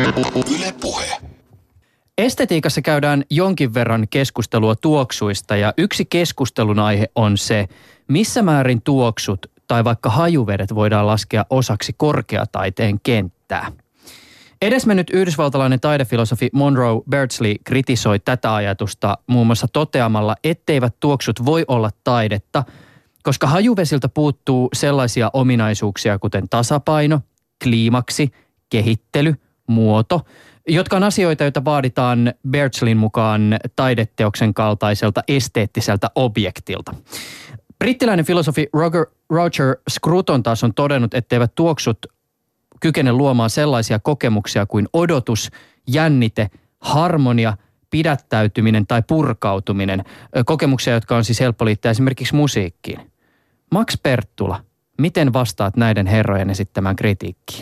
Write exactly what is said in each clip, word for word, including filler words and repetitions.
Yle Puhe. Estetiikassa käydään jonkin verran keskustelua tuoksuista ja yksi keskustelun aihe on se, missä määrin tuoksut tai vaikka hajuvedet voidaan laskea osaksi korkeataiteen kenttää. Edesmennyt yhdysvaltalainen taidefilosofi Monroe Beardsley kritisoi tätä ajatusta muun muassa toteamalla, etteivät tuoksut voi olla taidetta, koska hajuvesiltä puuttuu sellaisia ominaisuuksia kuten tasapaino, kliimaksi, kehittely, muoto, jotka on asioita, joita vaaditaan Beardsleyn mukaan taideteoksen kaltaiselta esteettiseltä objektilta. Brittiläinen filosofi Roger, Roger Scruton taas on todennut, etteivät tuoksut kykene luomaan sellaisia kokemuksia kuin odotus, jännite, harmonia, pidättäytyminen tai purkautuminen. Kokemuksia, jotka on siis helppo liittää esimerkiksi musiikkiin. Max Perttula, miten vastaat näiden herrojen esittämään kritiikkiin?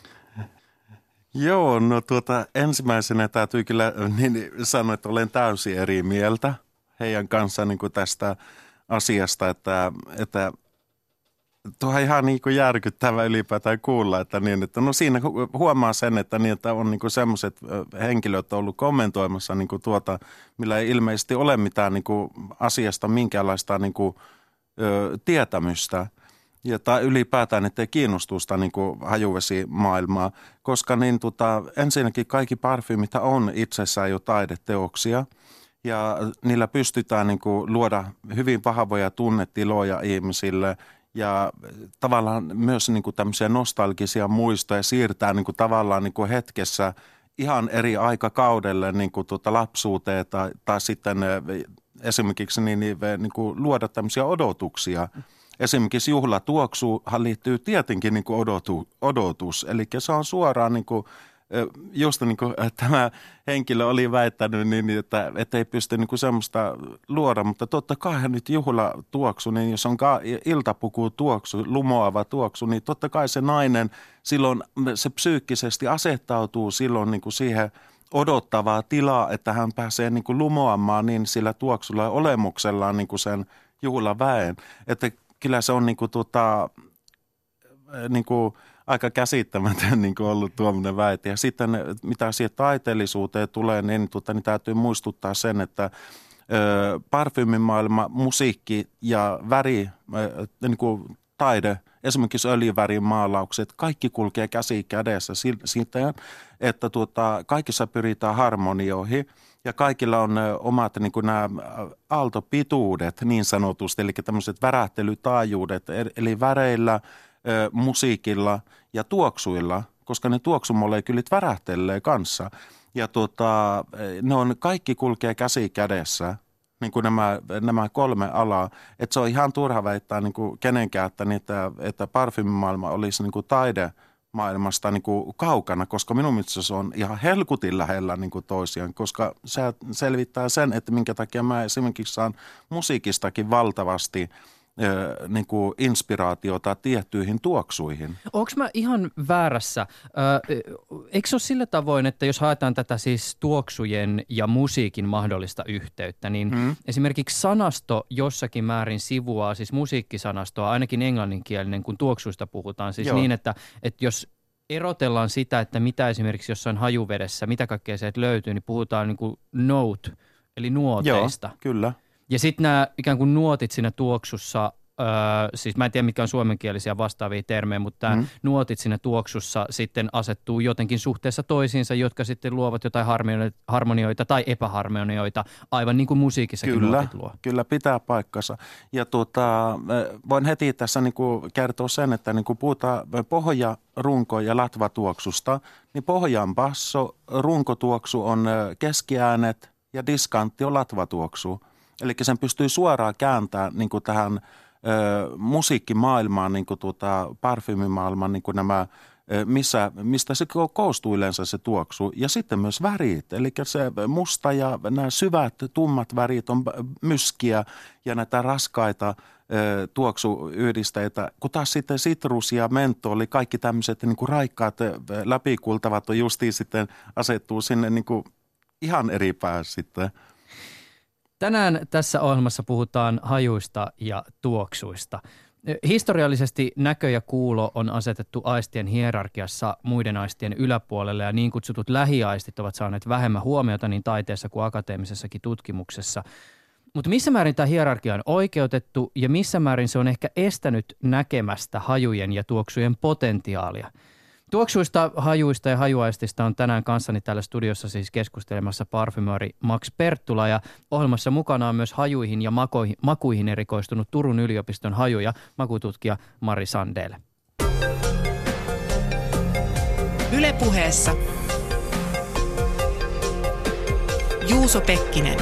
Joo, no tuota ensimmäisenä täytyy kyllä niin sanoa, että olen täysin eri mieltä heidän kanssaan niin kuin tästä asiasta, että, että tuo on ihan niin kuin järkyttävä ylipäätään kuulla, että, niin, että no siinä huomaa sen, että, niin, että on niin kuin sellaiset henkilöt ollut kommentoimassa niin kuin tuota, millä ei ilmeisesti ole mitään niin kuin asiasta minkäänlaista niin kuin, ö, tietämystä. Ja tai ylipäätään, ettei kiinnostusta niin kuin hajuvesimaailmaa, koska niin, tota, ensinnäkin kaikki parfyymit on itsessään jo taideteoksia ja niillä pystytään niin kuin luoda hyvin vahvoja tunnetiloja ihmisille ja tavallaan myös niin kuin tämmöisiä nostalgisia muistoja siirtää niin kuin tavallaan niin kuin hetkessä ihan eri aikakaudelle niin kuin tuota lapsuuteen tai, tai sitten esimerkiksi niin, niin, niin kuin luoda tämmöisiä odotuksia. Esimerkiksi juhlatuoksuhan liittyy tietenkin niin kuin odotu, odotus, eli se on suoraan niin kuin, just niin kuin tämä henkilö oli väittänyt, niin, että, että ei pysty niin kuin semmoista luoda, mutta totta kai nyt juhlatuoksu, niin jos on iltapuku tuoksu, lumoava tuoksu, niin totta kai se nainen silloin se psyykkisesti asettautuu silloin niin kuin siihen odottavaa tilaa, että hän pääsee niin kuin lumoamaan niin sillä tuoksulla ja olemuksellaan niin kuin sen juhlaväen, että kyllä se on niinku tota, niinku aika käsittämätön niinku ollut tuommoinen väite. Ja sitten mitä siihen taiteellisuuteen tulee, niin, tota, niin täytyy muistuttaa sen, että ö, parfyymimaailma, musiikki ja väri, ö, niinku taide, esimerkiksi öljyvärin maalaukset, kaikki kulkee käsi kädessä siitä, että tuota, kaikissa pyritään harmonioihin. Ja kaikilla on omat niin kuin nämä aaltopituudet niin sanotusti, eli tämmöiset värähtelytaajuudet, eli väreillä, musiikilla ja tuoksuilla, koska ne tuoksumolekyylit värähtelee kanssa. Ja tuota, ne on, kaikki kulkee käsi kädessä, niin kuin nämä, nämä kolme alaa. Että se on ihan turha väittää niin kuin kenenkään, että, että, että parfymimaailma olisi niin kuin taide maailmasta niin kuin kaukana, koska minun mielestä se on ihan helkutin lähellä niin kuin toisiaan, koska se selvittää sen, että minkä takia mä esimerkiksi saan musiikistakin valtavasti ö, niin kuin inspiraatiota tiettyihin tuoksuihin. Onko mä ihan väärässä? Ö, eikö se ole sillä tavoin, että jos haetaan tätä siis tuoksujen ja musiikin mahdollista yhteyttä, niin hmm. esimerkiksi sanasto jossakin määrin sivuaa, siis musiikkisanastoa, ainakin englanninkielinen, kun tuoksuista puhutaan, siis Joo. niin, että, että jos erotellaan sitä, että mitä esimerkiksi jossain hajuvedessä, mitä kaikkea sieltä löytyy, niin puhutaan niin kuin note, eli nuoteista. Joo, kyllä. Ja sitten nämä ikään kuin nuotit siinä tuoksussa, öö, siis mä en tiedä mitkä on suomenkielisiä vastaavia termejä, mutta tämä mm. nuotit siinä tuoksussa sitten asettuu jotenkin suhteessa toisiinsa, jotka sitten luovat jotain harmonioita tai epäharmonioita, aivan niin kuin musiikissakin kyllä, nuotit luo. Kyllä, pitää paikkansa. Ja tuota, voin heti tässä niin kuin kertoa sen, että niin kuin puhutaan pohja, runko ja latvatuoksusta, niin pohjan basso, runkotuoksu on keskiäänet ja diskantti on latvatuoksu. Eli sen pystyy suoraan kääntämään niin kuin tähän ö, musiikkimaailmaan, niin kuin tuota, parfyymimaailmaan, niin kuin nämä, ö, missä, mistä se koostuu yleensä se tuoksu. Ja sitten myös värit, eli se musta ja nämä syvät, tummat värit on myskiä ja näitä raskaita ö, tuoksuyhdisteitä. Kun taas sitten sitrus ja mentoli, kaikki tämmöiset niin kuin raikkaat läpikultavat on justiin sitten asettuu sinne niin kuin ihan eri päässä sitten. Tänään tässä ohjelmassa puhutaan hajuista ja tuoksuista. Historiallisesti näkö ja kuulo on asetettu aistien hierarkiassa muiden aistien yläpuolelle ja niin kutsutut lähiaistit ovat saaneet vähemmän huomiota niin taiteessa kuin akateemisessakin tutkimuksessa. Mutta missä määrin tämä hierarkia on oikeutettu ja missä määrin se on ehkä estänyt näkemästä hajujen ja tuoksujen potentiaalia? Tuoksuista, hajuista ja hajuaistista on tänään kanssani täällä studiossa siis keskustelemassa parfymööri Max Perttula ja ohjelmassa mukana on myös hajuihin ja makoihin, makuihin erikoistunut Turun yliopiston haju- ja makututkija Mari Sandel. Yle Puheessa Juuso Pekkinen.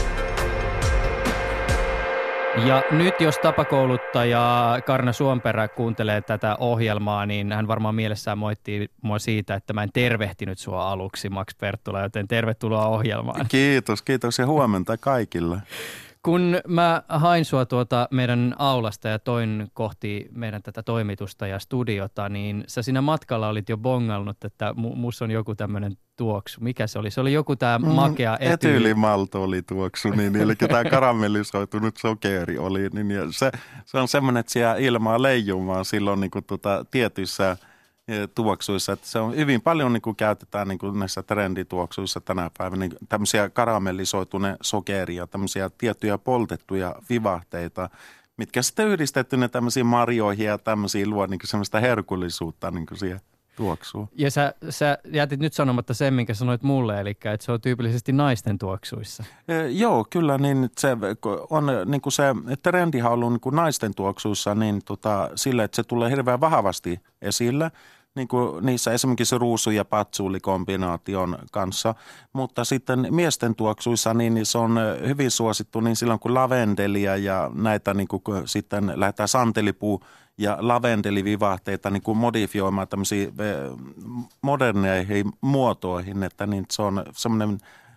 Ja nyt jos tapakouluttaja Karna Suomperä kuuntelee tätä ohjelmaa, niin hän varmaan mielessään moittii mua siitä, että mä en tervehtinyt sua aluksi, Max Perttula, joten tervetuloa ohjelmaan. Kiitos, kiitos ja huomenta kaikille. Kun mä hain sua tuota meidän aulasta ja toin kohti meidän tätä toimitusta ja studiota, niin sä siinä matkalla olit jo bongannut, että mu- musta on joku tämmöinen tuoksu. Mikä se oli? Se oli joku tää makea etyyli. Etyylimalto oli tuoksu, niin, eli tämä karamellisoitunut sokeri oli. Niin, ja se, se on semmoinen, että siellä ilmaa leijumaan silloin niin kuin tuota, tietyissä tuoksuissa. Että se on hyvin paljon niin kuin käytetään niin kuin näissä trendituoksuissa tänä päivänä niin tämmöisiä karamellisoituneita sokeria, tämmöisiä tiettyjä poltettuja vivahteita, mitkä sitten yhdistettynä tämmöisiin marjoihin ja tämmöisiin luo niin kuin semmoista herkullisuutta niin kuin siihen tuoksuun. Ja sä, sä jätit nyt sanomatta sen, minkä sanoit mulle, eli että se on tyypillisesti naisten tuoksuissa. E, joo, kyllä, niin se on niin kuin se trendihan on ollut niin kuin naisten tuoksuissa niin tota, sille, että se tulee hirveän vahvasti esille. Niin kuin niissä esimerkiksi ruusu- ja patsuulikombinaation kanssa, mutta sitten miesten tuoksuissa niin se on hyvin suosittu niin silloin kun lavendelia ja näitä niin kuin sitten lähdetään santelipuu ja lavendelivivahteita niin kuin modifioimaan tämmöisiin moderneihin muotoihin, että niin se on semmoinen,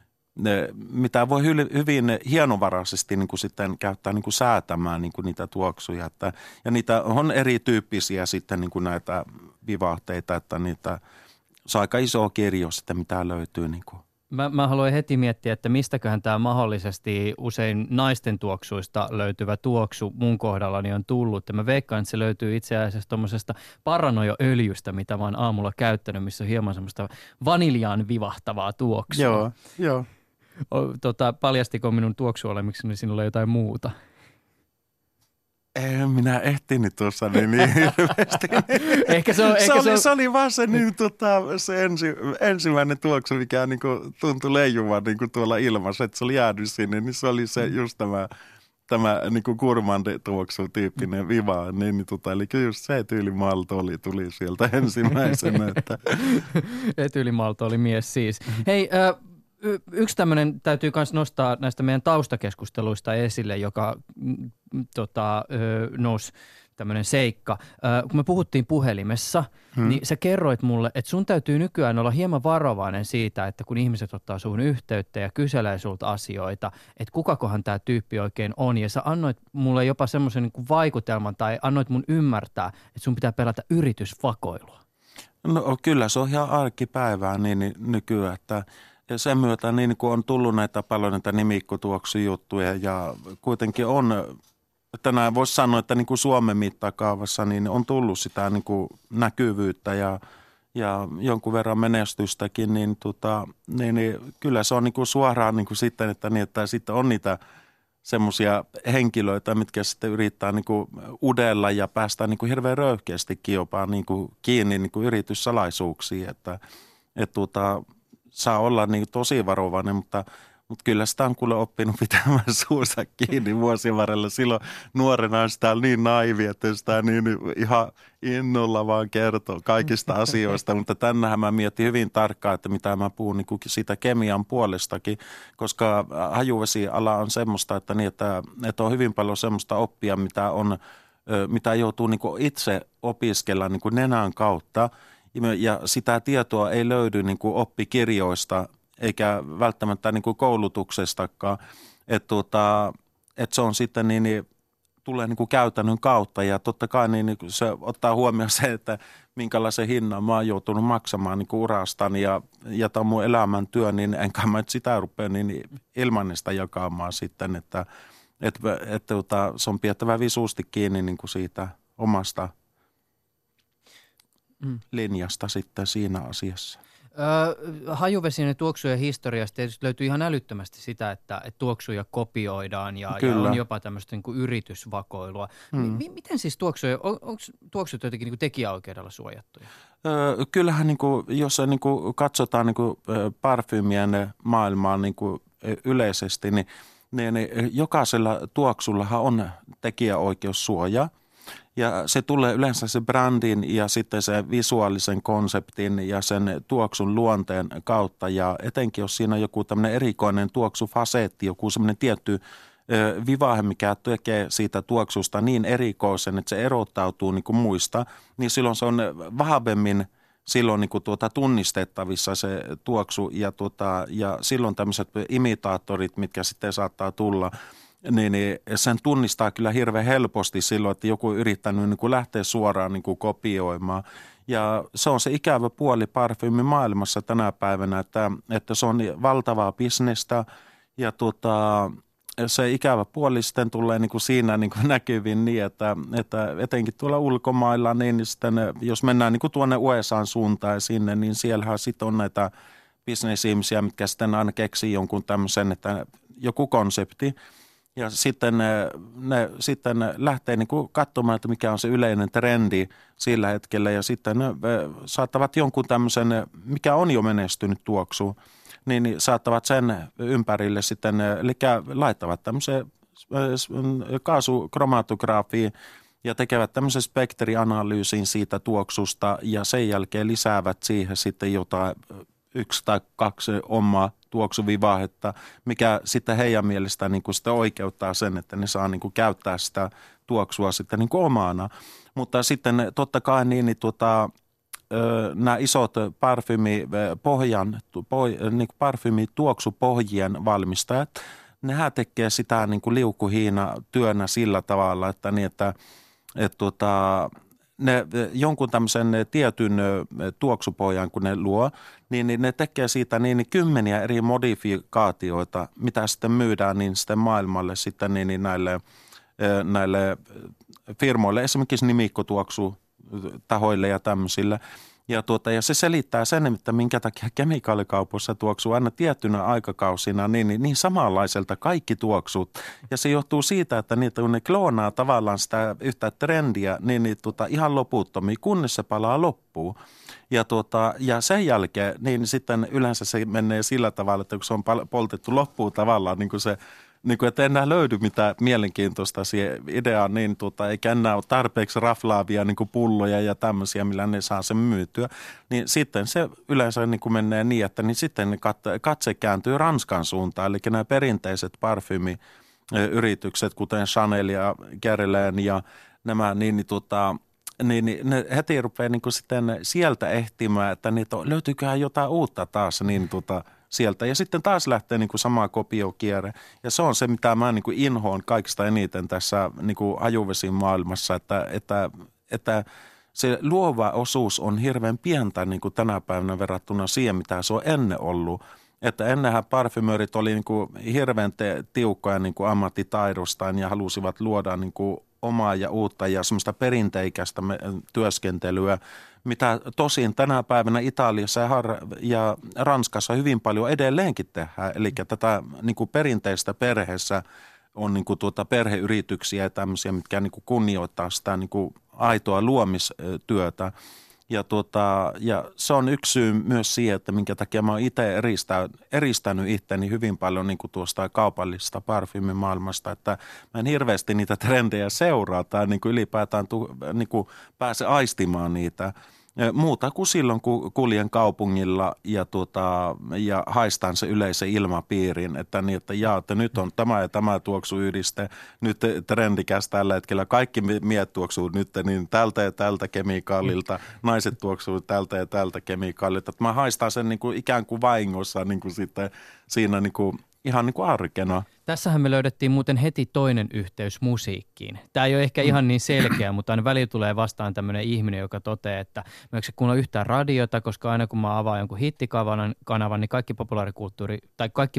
mitä voi hyvin hienovaraisesti niin kuin sitten käyttää niin kuin säätämään niin kuin niitä tuoksuja. Että, ja niitä on erityyppisiä sitten niin kuin näitä vivahteita, että niitä, se on aika iso kirjo sitten, mitä löytyy. Niin kuin. Mä, mä haluan heti miettiä, että mistäköhän tämä mahdollisesti usein naisten tuoksuista löytyvä tuoksu mun kohdallani on tullut. Ja mä veikkaan, että se löytyy itse asiassa tuommoisesta paranojo-öljystä, mitä mä oon aamulla käyttänyt, missä on hieman semmoista vaniljaan vivahtavaa tuoksua. Joo, joo. O, tota, paljastiko minun tuoksuolemikseni sinulle jotain muuta? En minä ehtinyt tuossa niin, niin hirveästi. Ehkä se, on, se, ehkä oli, se, on... se oli vaan se, niin, tota, se ensi, ensimmäinen tuoksu, mikä niin kuin, tuntui leijuvan niin kuin tuolla ilmassa, että se oli jäänyt sinne, niin se oli se just tämä, tämä niin kuin gourmand-tuoksu tyyppinen viva. Niin, niin, tota, eli just se etyylimalto oli, tuli sieltä ensimmäisenä. Että. Etyylimalto oli mies siis. Hei, äh, yksi tämmöinen täytyy myös nostaa näistä meidän taustakeskusteluista esille, joka mm, tota, nousi tämmöinen seikka. Ö, kun me puhuttiin puhelimessa, hmm. niin sä kerroit mulle, että sun täytyy nykyään olla hieman varovainen siitä, että kun ihmiset ottaa suhun yhteyttä ja kyselee sulta asioita, että kukakohan tämä tyyppi oikein on. Ja sä annoit mulle jopa semmoisen niin kuin vaikutelman tai annoit mun ymmärtää, että sun pitää pelätä yritysvakoilua. No kyllä, se on ihan arkipäivää niin, niin nykyään, että ja sen myötä niin kun on tullut näitä paljon näitä nimikkotuoksujuttuja ja kuitenkin on, tänään voisi sanoa, että niin kuin Suomen mittakaavassa niin on tullut sitä niin kuin näkyvyyttä ja, ja jonkun verran menestystäkin, niin, tota, niin, niin kyllä se on niin kuin suoraan niin kuin sitten, että, niin, että sitten on niitä semmoisia henkilöitä, mitkä sitten yrittää niin kuin udella ja päästä niin kuin hirveän röyhkeästikin jopa niin kuin kiinni niin kuin yrityssalaisuuksiin, että, että tuota, saa olla niin tosi varovainen, mutta, mutta kyllä sitä on kuule oppinut pitämään suussa kiinni vuosien varrella. Silloin nuorena sitä on niin naivi, että sitä niin ihan innolla vaan kertoo kaikista asioista. Mutta tännehän mä mietin hyvin tarkkaan, että mitä mä puhun niin siitä kemian puolestakin, koska hajuvesiala on semmoista, että, niin, että, että on hyvin paljon semmoista oppia, mitä, on, mitä joutuu niin itse opiskella niin nenän kautta. Ja sitä tietoa ei löydy niin kuin oppikirjoista eikä välttämättä niin kuin koulutuksestakaan. Että tuota, et se on sitten niin, niin tulee niin kuin käytännön kautta ja totta kai niin, niin se ottaa huomioon se, että minkälaisen hinnan mä oon joutunut maksamaan niin kuin urastani ja, ja tämä on mun elämäntyö, niin enkä mä sitä rupea niin ilman sitä jakamaan sitten, että Että et, tota, se on pidettävä visuusti kiinni niin kuin siitä omasta mm. linjasta sitten siinä asiassa. Öö, hajuvesien tuoksujen historiasta tietysti löytyy ihan älyttömästi sitä, että, että tuoksuja kopioidaan ja, ja on jopa tämmöistä niin kuin yritysvakoilua. Mm. M- miten siis tuoksuja, on, onko tuoksut jotenkin niin kuin tekijäoikeudella suojattuja? Öö, kyllähän niin kuin, jos niin kuin katsotaan niin kuin parfyymien maailmaa niin kuin yleisesti, niin, niin, niin jokaisella tuoksullahan on tekijäoikeussuoja. Ja se tulee yleensä se brändin ja sitten se visuaalisen konseptin ja sen tuoksun luonteen kautta. Ja etenkin jos siinä on joku tämmöinen erikoinen tuoksufaseetti, joku semmoinen tietty ö, vivahe, mikä tekee siitä tuoksusta niin erikoisen, että se erottautuu niin kuin muista, niin silloin se on vahvemmin silloin niin kuin tuota tunnistettavissa se tuoksu ja, tuota, ja silloin tämmöiset imitaattorit, mitkä sitten saattaa tulla, Niin, niin sen tunnistaa kyllä hirveän helposti silloin, että joku on yrittänyt niin kuin lähteä suoraan niin kuin kopioimaan. Ja se on se ikävä puoli parfyymimaailmassa tänä päivänä, että, että se on valtavaa bisnestä ja tota, se ikävä puoli sitten tulee niin kuin siinä niin kuin näkyviin niin, että, että etenkin tuolla ulkomailla, niin sitten jos mennään niin kuin tuonne U S A:n suuntaan ja sinne, niin siellähän sitten on näitä bisnesihmisiä, mitkä sitten aina keksii jonkun tämmöisen, että joku konsepti. Ja sitten ne, ne sitten lähtee niin kuin katsomaan, että mikä on se yleinen trendi sillä hetkellä ja sitten ne saattavat jonkun tämmöisen, mikä on jo menestynyt tuoksu, niin saattavat sen ympärille sitten, eli laittavat tämmöisen kaasukromatografiin ja tekevät tämmöisen spektrianalyysin siitä tuoksusta ja sen jälkeen lisäävät siihen sitten jotain yksi tai kaksi omaa tuoksuvivahetta, mikä sitten heidän mielestään niin kuin sitä oikeuttaa sen, että ne saa niin kuin käyttää sitä tuoksua sitten niin kuin omana. Mutta sitten totta kai niin, niin tuota, nämä isot parfyymipohjan, niin kuin parfyymituoksupohjien valmistajat, nehän tekee sitä niin kuin liukuhiina työnä sillä tavalla, että niin, että, että tuota, ne jonkun tämmöisen tietyn tuoksupohjan, kun ne luo, niin, niin ne tekee siitä niin, niin kymmeniä eri modifikaatioita, mitä sitten myydään niin sitten maailmalle sitten niin, niin näille, näille firmoille, esimerkiksi nimikkotuoksutahoille ja tämmöisille. Ja, tuota, ja se selittää sen, että minkä takia kemikaalikaupoissa tuoksuu aina tiettynä aikakausina niin, niin, niin samanlaiselta kaikki tuoksut. Ja se johtuu siitä, että niitä, kun ne kloonaa tavallaan sitä yhtä trendiä, niin, niin tuota, ihan loputtomia, kunnes se palaa loppuun. Ja, tuota, ja sen jälkeen niin sitten yleensä se menee sillä tavalla, että kun se on poltettu loppuun tavallaan, niin kuin se niin kuin, että enää löydy mitään mielenkiintoista siihen ideaan, niin tuota, eikä enää ole tarpeeksi raflaavia niin kuin pulloja ja tämmöisiä, millä ne saa sen myytyä. Niin sitten se yleensä niin kuin menee niin, että niin sitten katse kääntyy Ranskan suuntaan. Eli nämä perinteiset parfymiyritykset, kuten Chanel ja Guerlain ja nämä, niin, niin, tuota, niin, niin ne heti rupeaa niin kuin sitten sieltä ehtimään, että niitä on, löytyyköhän jotain uutta taas, niin tuota, sieltä. Ja sitten taas lähtee niin kuin sama kopiokierre. Ja se on se, mitä mä niin kuin inhoon kaikista eniten tässä niin kuin hajuvesin maailmassa, että, että, että se luova osuus on hirveän pientä niin kuin tänä päivänä verrattuna siihen, mitä se on ennen ollut. Että ennenhän parfymöörit oli niin kuin hirveän te- tiukkoja niin kuin ammattitaidostaan ja halusivat luoda niin kuin omaa ja uutta ja semmoista perinteikästä työskentelyä, mitä tosin tänä päivänä Italiassa ja, Har- ja Ranskassa hyvin paljon edelleenkin tehdään. Eli tätä niin kuin perinteistä perheessä on niin kuin tuota perheyrityksiä ja tämmöisiä, mitkä niin kuin kunnioittaa sitä niin kuin aitoa luomistyötä. Ja, tuota, ja se on yksi syy myös siihen, että minkä takia mä oon itse eristä, eristänyt itteni hyvin paljon niin kuin tuosta kaupallisesta parfyymimaailmasta, että mä en hirveästi niitä trendejä seuraa tai niin kuin ylipäätään tu, niin kuin pääse aistimaan niitä. Muuta kuin silloin, kun kuljen kaupungilla ja, tuota, ja haistan se yleisen ilmapiirin, että, niin, että, jaa, että nyt on tämä ja tämä tuoksuyhdiste, nyt trendikäs tällä hetkellä. Kaikki miehet tuoksuu nyt niin tältä ja tältä kemikaalilta, naiset tuoksuu tältä ja tältä kemikaalilta. Että mä haistan sen niin kuin ikään kuin vahingossa niin kuin sitten siinä niin kuin ihan niin kuin arkena. Tässähän me löydettiin muuten heti toinen yhteys musiikkiin. Tämä ei ole ehkä ihan niin selkeä, mutta aina välillä tulee vastaan tämmöinen ihminen, joka toteaa, että mä en kuunnella yhtään radiota, koska aina kun mä avaan jonkun hittikanavan, niin kaikki populaarikulttuuri tai kaikki pop,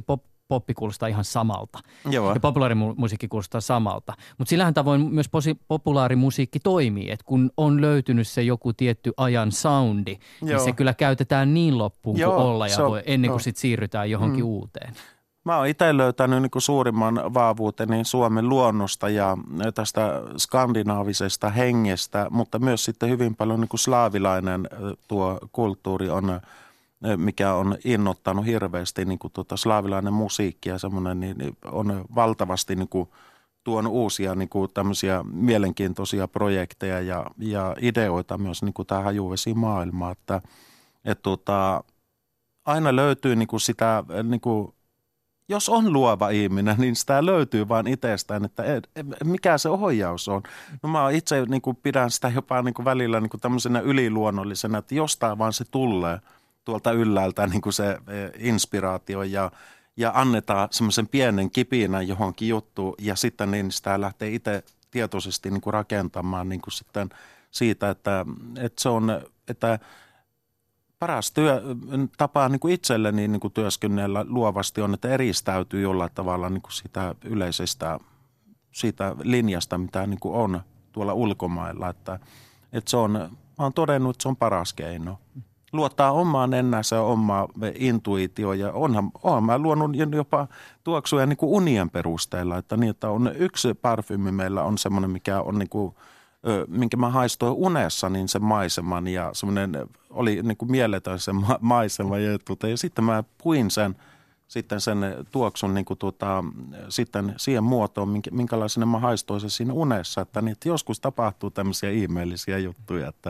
poppi kuulostaa ihan samalta. Joo. Ja populaarimusiikki kuulostaa samalta. Mutta sillähän tavoin myös posi- populaarimusiikki toimii, että kun on löytynyt se joku tietty ajan soundi, Joo. niin se kyllä käytetään niin loppuun Joo, kuin olla ja on, voi, ennen kuin joo. sitten siirrytään johonkin mm. uuteen. Mä oon itse löytänyt niin kuin suurimman vahvuuteni Suomen luonnosta ja tästä skandinaavisesta hengestä, mutta myös sitten hyvin paljon niin kuin slaavilainen tuo kulttuuri on, mikä on innoittanut hirveästi niin kuin tuota slaavilainen musiikki ja semmoinen, niin on valtavasti niin kuin tuonut uusia niin kuin tämmöisiä mielenkiintoisia projekteja ja, ja ideoita myös niin kuin tähän hajuvesimaailmaan, että, että tuota, aina löytyy niin kuin sitä niin kuin jos on luova ihminen, niin sitä löytyy vaan itsestään, että mikä se ohjaus on. No mä itse niin kuin pidän sitä jopa niin kuin välillä niin kuin tämmöisenä yliluonnollisena, että jostain vaan se tulee tuolta ylhäältä niin kuin se inspiraatio ja, ja annetaan semmoisen pienen kipinän johonkin juttuun ja sitten niin sitä lähtee itse tietoisesti niin kuin rakentamaan niin kuin sitten siitä, että, että se on, että paras työ, tapa niin kuin itselleni niin kuin työskennellä luovasti on, että eristäytyy jollain tavalla niin kuin sitä yleisestä siitä linjasta, mitä niin kuin on tuolla ulkomailla. Että, että se on, mä oon todennut, että se on paras keino. Luottaa omaan ennänsä ja omaa intuitioon ja onhan, onhan mä luonut jopa tuoksuja niin kuin unien perusteella. Että niin, että on yksi parfyymi meillä on semmoinen, mikä on niin kuin minkä mä haistoin unessa, niin se maiseman ja semmoinen oli niin kuin mieletön se ma- maisema ja, tuota, ja sitten mä puin sen, sitten sen tuoksun niin kuin tuota, sitten siihen muotoon, minkä, minkälaisena mä haistoin se siinä unessa, että, niin, että joskus tapahtuu tämmöisiä ihmeellisiä juttuja, että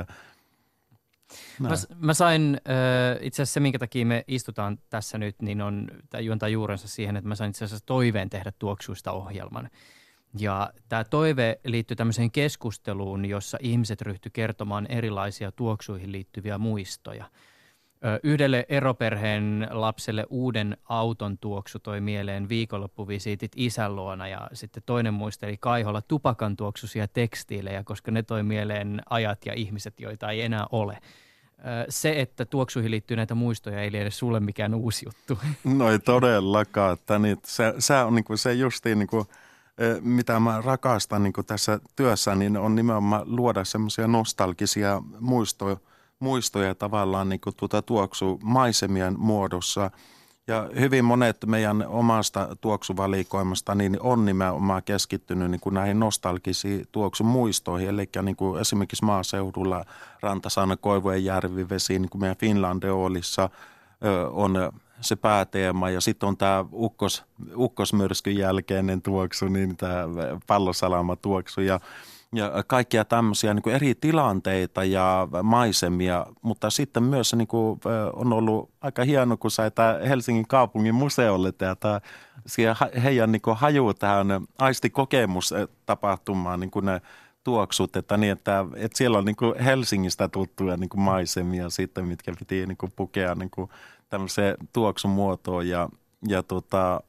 Mä, mä sain, äh, itse asiassa se, minkä takia me istutaan tässä nyt, niin on, tämä juontaa juurensa siihen, että mä sain itse asiassa toiveen tehdä tuoksuista ohjelman. Ja tämä toive liittyy tämmöiseen keskusteluun, jossa ihmiset ryhtyi kertomaan erilaisia tuoksuihin liittyviä muistoja. Ö, yhdelle eroperheen lapselle uuden auton tuoksu toi mieleen viikonloppuvisiitit isän luona ja sitten toinen muisteli Kaiholla tupakan tuoksuisia tekstiilejä, koska ne toi mieleen ajat ja ihmiset, joita ei enää ole. Ö, se, että tuoksuihin liittyy näitä muistoja, ei liene sulle mikään uusi juttu. No ei todellakaan, että niin, se, se on niin kuin se justiin niin kuin mitä mä rakastan niin kuin tässä työssä, niin on nimenomaan luoda semmoisia nostalgisia muistoja, muistoja tavallaan niin kuin tuota tuoksumaisemien muodossa. Ja hyvin monet meidän omasta tuoksuvalikoimasta niin on nimenomaan keskittynyt niin kuin näihin nostalgisiin tuoksumuistoihin. Eli niin kuin esimerkiksi maaseudulla Rantasaana, Koivujen järvivesi, niin kuin meidän Finlandeolissa on se pääteema ja sitten on tämä ukkos, ukkosmyrskyn jälkeinen tuoksu, niin tämä pallosalama tuoksu ja, ja kaikkia tämmöisiä niin kuin eri tilanteita ja maisemia, mutta sitten myös niin kuin, on ollut aika hieno, kun sai tämä Helsingin kaupungin museolle tämä heidän niin kuin haju tähän aistikokemus-tapahtumaan niin kuin ne tuoksut, että, niin, että, että siellä on niin kuin Helsingistä tuttuja niin kuin maisemia sitten, mitkä piti niin kuin pukea niin kuin tämmöiseen tuoksumuotoon ja, ja tota,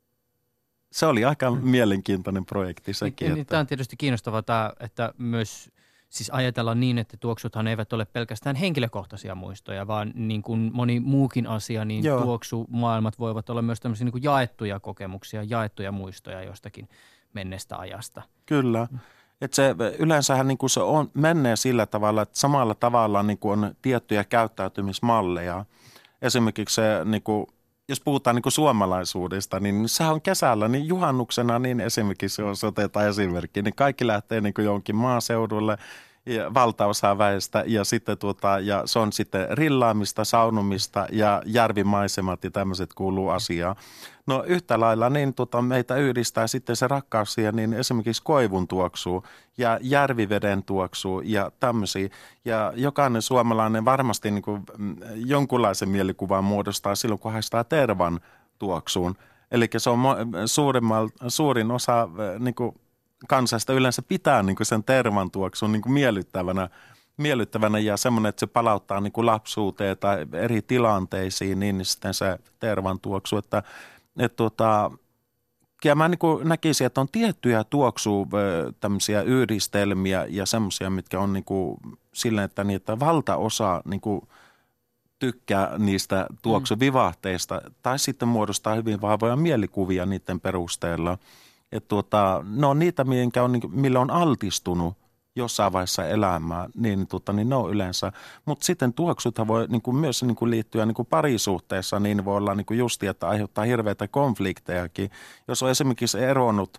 se oli aika mielenkiintoinen projekti sekin. Niin, että... Tämä on tietysti kiinnostavaa, tämä, että myös siis ajatellaan niin, että tuoksuthan eivät ole pelkästään henkilökohtaisia muistoja, vaan niin kuin moni muukin asia, niin Joo. tuoksumaailmat voivat olla myös tämmöisiä niin kuin jaettuja kokemuksia, jaettuja muistoja jostakin menneestä ajasta. Kyllä. Että se yleensähän niin kuin se on, menee sillä tavalla, että samalla tavalla niin kuin on tiettyjä käyttäytymismalleja. Esimerkiksi se, niin kuin, jos puhutaan niin kuin suomalaisuudesta, niin sehän on kesällä, niin juhannuksena, niin esimerkiksi jos otetaan esimerkki, niin kaikki lähtee niin kuin johonkin maaseudulle, ja valtaosa väestä ja sitten tuota, ja se on sitten rillaamista, saunumista ja järvimaisemat ja tämmöiset kuuluu asiaan. No yhtä lailla niin tuota, meitä yhdistää sitten se rakkaus siihen, niin esimerkiksi koivun tuoksuu ja järviveden tuoksuu ja tämmöisiä. Ja jokainen suomalainen varmasti niin kuin jonkunlaisen mielikuvan muodostaa silloin, kun haistaa tervan tuoksuun. Eli se on suurin osa niin kuin kansasta yleensä pitää niin kuin sen tervan tuoksun niin kuin miellyttävänä, miellyttävänä ja semmoinen, että se palauttaa niin kuin lapsuuteen tai eri tilanteisiin, niin sitten se tervan tuoksu. Että, että tuota, ja mä niin kuin näkisin, että on tiettyjä tuoksua tämmöisiä yhdistelmiä ja semmoisia, mitkä on niin kuin silleen, että, niin, että valtaosa niin kuin tykkää niistä tuoksuvivahteista mm. tai sitten muodostaa hyvin vahvoja mielikuvia niiden perusteella. Että tuota, ne on niitä, minkä on, millä on altistunut jossain vaiheessa elämää, niin, tuota, niin ne on yleensä. Mutta sitten tuoksuthan voi niin kuin myös niin kuin liittyä niin kuin parisuhteessa, niin voi olla niin kuin justi, että aiheuttaa hirveitä konfliktejakin. Jos on esimerkiksi eronnut,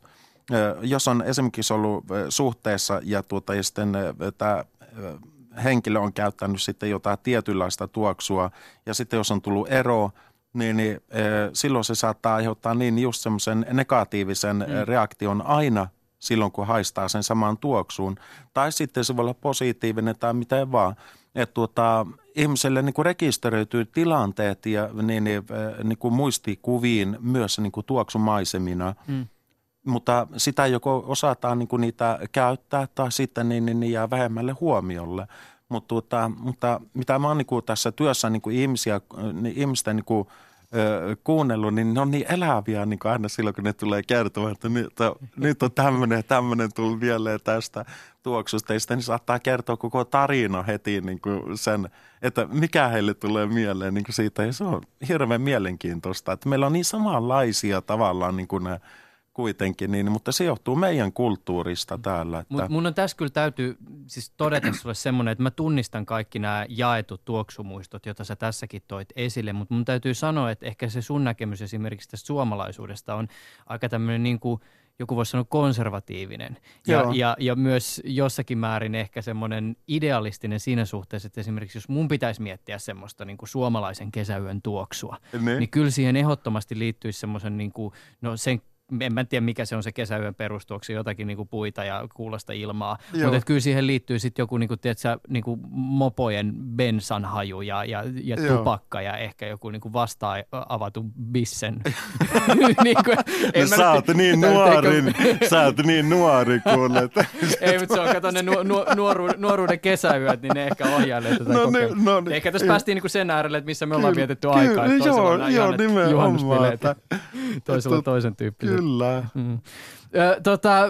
jos on esimerkiksi ollut suhteessa ja, tuota, ja sitten tämä henkilö on käyttänyt sitten jotain tietynlaista tuoksua ja sitten jos on tullut ero, niin, niin e, silloin se saattaa aiheuttaa niin just semmoisen negatiivisen mm. reaktion aina silloin, kun haistaa sen saman tuoksuun. Tai sitten se voi olla positiivinen tai miten vaan. Että tuota, ihmiselle niin kuin rekisteröityy tilanteet ja niin, niin, niin kuin muistikuviin myös niin kuin tuoksumaisemina. Mm. Mutta sitä joko osataan niin kuin niitä käyttää tai sitten niin, niin, niin jää vähemmälle huomiolle. Mut tuota, mutta mitä mä oon niin kuin tässä työssä niin kuin ihmisiä, niin ihmisten niin kuin, ö, kuunnellut, niin ne on niin eläviä niin kuin aina silloin, kun ne tulee kertomaan, että nyt on, nyt on tämmöinen tämmöinen tullut mieleen tästä tuoksusta. Ja sitten ne saattaa kertoa koko tarina heti niin kuin sen, että mikä heille tulee mieleen niin kuin siitä. Ja se on hirveän mielenkiintoista, että meillä on niin samanlaisia tavallaan niin kuin ne kuitenkin, niin, mutta se johtuu meidän kulttuurista täällä. Että Mut mun on tässä kyllä täytyy siis todeta sulle semmoinen, että mä tunnistan kaikki nämä jaetut tuoksumuistot, joita sä tässäkin toit esille, mutta mun täytyy sanoa, että ehkä se sun näkemys esimerkiksi tästä suomalaisuudesta on aika tämmöinen niin kuin joku voisi sanoa konservatiivinen ja, ja, ja myös jossakin määrin ehkä semmoinen idealistinen siinä suhteessa, että esimerkiksi jos mun pitäisi miettiä semmoista niin kuin suomalaisen kesäyön tuoksua, ne. niin kyllä siihen ehdottomasti liittyisi semmoisen, niin kuin, no sen en mä tiedä, mikä se on se kesäyön perustuoksi, jotakin niinku puita ja kuulosta ilmaa. Mutta kyllä siihen liittyy sitten joku niinku, tiedätkö, niinku mopojen bensan haju ja, ja, ja tupakka ja ehkä joku niinku vastaan avatu bissen. niinku, no sä oot niin nuori, sä oot niin nuori kuulet. Ei, mutta se on, kato ne nu, nu, nuoru, nuoruuden kesäyöt, niin ne ehkä ohjailee tätä no, niin, no, ehkä tässä päästiin niinku sen äärelle, että missä me ollaan kyllä, vietetty aikaa. Kyllä, joo, joo nimenomaan. Toisella toisen tyyppisiä. Kyllä. Mm. Ö, tota,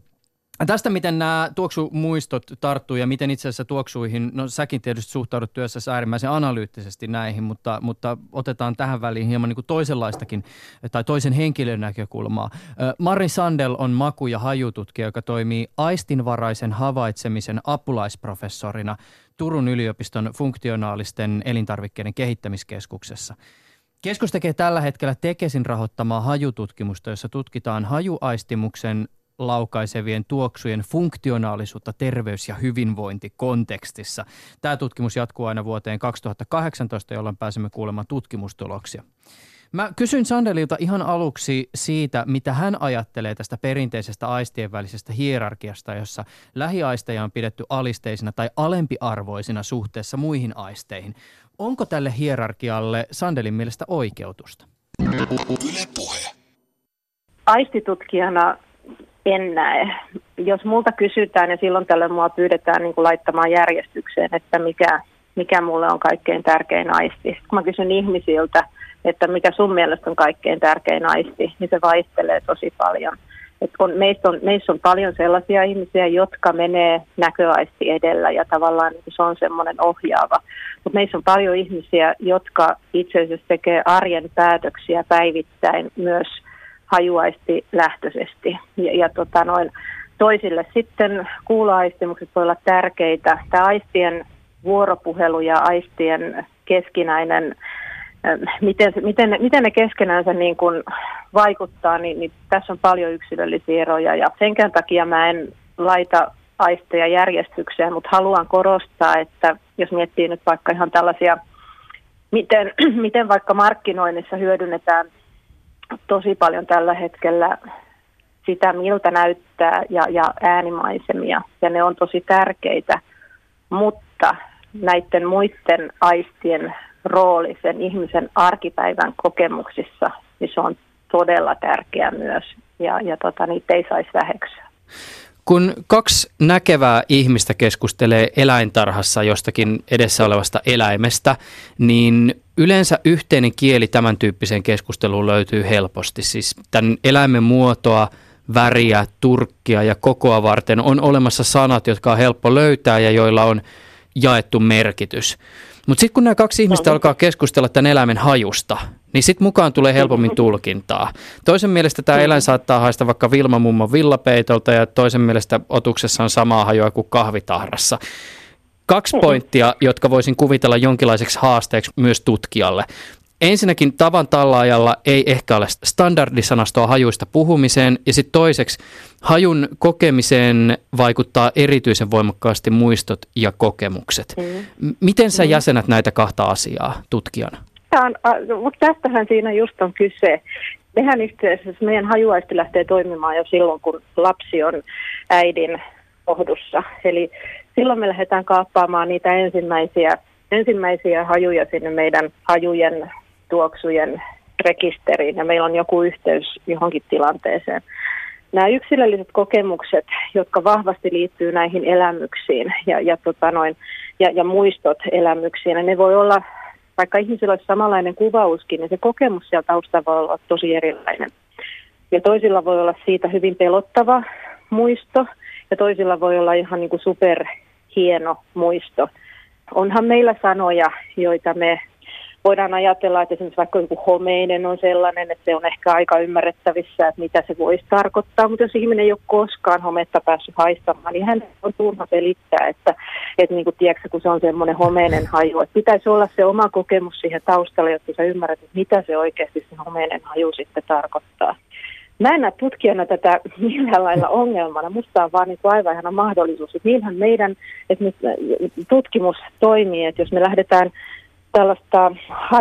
tästä, miten nämä tuoksumuistot tarttuu ja miten itse asiassa tuoksuihin, no säkin tietysti suhtaudut työssä äärimmäisen analyyttisesti näihin, mutta, mutta otetaan tähän väliin hieman niin kuin toisenlaistakin tai toisen henkilön näkökulmaa. Ö, Mari Sandel on maku- ja hajututkija, joka toimii aistinvaraisen havaitsemisen apulaisprofessorina Turun yliopiston funktionaalisten elintarvikkeiden kehittämiskeskuksessa. Keskus tekee tällä hetkellä Tekesin rahoittamaa hajututkimusta, jossa tutkitaan hajuaistimuksen laukaisevien tuoksujen funktionaalisuutta terveys- ja hyvinvointikontekstissa. Tämä tutkimus jatkuu aina vuoteen kaksituhattakahdeksantoista, jolloin pääsemme kuulemaan tutkimustuloksia. Mä kysyn Sandelilta ihan aluksi siitä, mitä hän ajattelee tästä perinteisestä aistien välisestä hierarkiasta, jossa lähiaisteja on pidetty alisteisina tai alempiarvoisina suhteessa muihin aisteihin. Onko tälle hierarkialle Sandelin mielestä oikeutusta? Yle Puhe. Aistitutkijana en näe. Jos multa kysytään ja silloin tällöin mua pyydetään niin kuin laittamaan järjestykseen, että mikä, mikä mulle on kaikkein tärkein aisti. Kun mä kysyn ihmisiltä, että mikä sun mielestä on kaikkein tärkein aisti, niin se vaihtelee tosi paljon. Et on, meistä, on, meissä on paljon sellaisia ihmisiä, jotka menee näköaisti edellä ja tavallaan niin se on semmoinen ohjaava. Mutta meissä on paljon ihmisiä, jotka itse asiassa tekee arjen päätöksiä päivittäin myös hajuaisti lähtöisesti. Ja, ja tota noin, toisille sitten kuuloaistimukset voi olla tärkeitä. Tämä aistien vuoropuhelu ja aistien keskinäinen, miten, miten, miten ne keskenäänsä niin kuin vaikuttaa, niin, niin tässä on paljon yksilöllisiä eroja. Ja senkään takia mä en laita aisteja järjestykseen, mutta haluan korostaa, että jos miettii nyt vaikka ihan tällaisia, miten, miten vaikka markkinoinnissa hyödynnetään tosi paljon tällä hetkellä sitä, miltä näyttää ja, ja äänimaisemia, ja ne on tosi tärkeitä, mutta näiden muiden aistien rooli sen ihmisen arkipäivän kokemuksissa, niin se on todella tärkeä myös, ja, ja tota, niitä ei saisi väheksyä. Kun kaksi näkevää ihmistä keskustelee eläintarhassa jostakin edessä olevasta eläimestä, niin yleensä yhteinen kieli tämän tyyppiseen keskusteluun löytyy helposti. Siis tämän eläimen muotoa, väriä, turkkia ja kokoa varten on olemassa sanat, jotka on helppo löytää ja joilla on jaettu merkitys. Mutta sitten kun nämä kaksi ihmistä alkaa keskustella tämän eläimen hajusta, niin sitten mukaan tulee helpommin tulkintaa. Toisen mielestä tämä eläin saattaa haista vaikka Vilma mummon villapeitolta ja toisen mielestä otuksessa on samaa hajua kuin kahvitahrassa. Kaksi pointtia, jotka voisin kuvitella jonkinlaiseksi haasteeksi myös tutkijalle. Ensinnäkin tavan tallaajalla ei ehkä ole standardisanastoa hajuista puhumiseen ja sitten toiseksi hajun kokemiseen vaikuttaa erityisen voimakkaasti muistot ja kokemukset. Mm. Miten sä jäsenät näitä kahta asiaa tutkijana? Mutta tästähän siinä just on kyse. Mehän itse asiassa meidän hajuaisti lähtee toimimaan jo silloin, kun lapsi on äidin kohdussa. Eli silloin me lähdetään kaappaamaan niitä ensimmäisiä, ensimmäisiä hajuja sinne meidän hajujen, tuoksujen rekisteriin ja meillä on joku yhteys johonkin tilanteeseen. Nämä yksilölliset kokemukset, jotka vahvasti liittyy näihin elämyksiin ja, ja, tota noin, ja, ja muistot elämyksiin, ja ne voi olla, vaikka ihmisillä olisi samanlainen kuvauskin, niin se kokemus siellä taustalla voi olla tosi erilainen. Ja toisilla voi olla siitä hyvin pelottava muisto ja toisilla voi olla ihan niin kuin superhieno muisto. Onhan meillä sanoja, joita me voidaan ajatella, että esimerkiksi vaikka joku homeinen on sellainen, että se on ehkä aika ymmärrettävissä, että mitä se voisi tarkoittaa, mutta jos ihminen ei ole koskaan hometta päässyt haistamaan, niin hän on turha selittää, että, että niin kuin, tiedätkö, kun se on semmoinen homeinen haju, että pitäisi olla se oma kokemus siihen taustalle, jotta sä ymmärrät, että mitä se oikeasti se homeinen haju sitten tarkoittaa. Mä en näe tutkijana tätä millään lailla ongelmana. Musta on vaan niin kuin aivan ihana mahdollisuus. Että niinhän meidän että tutkimus toimii, että jos me lähdetään tällaista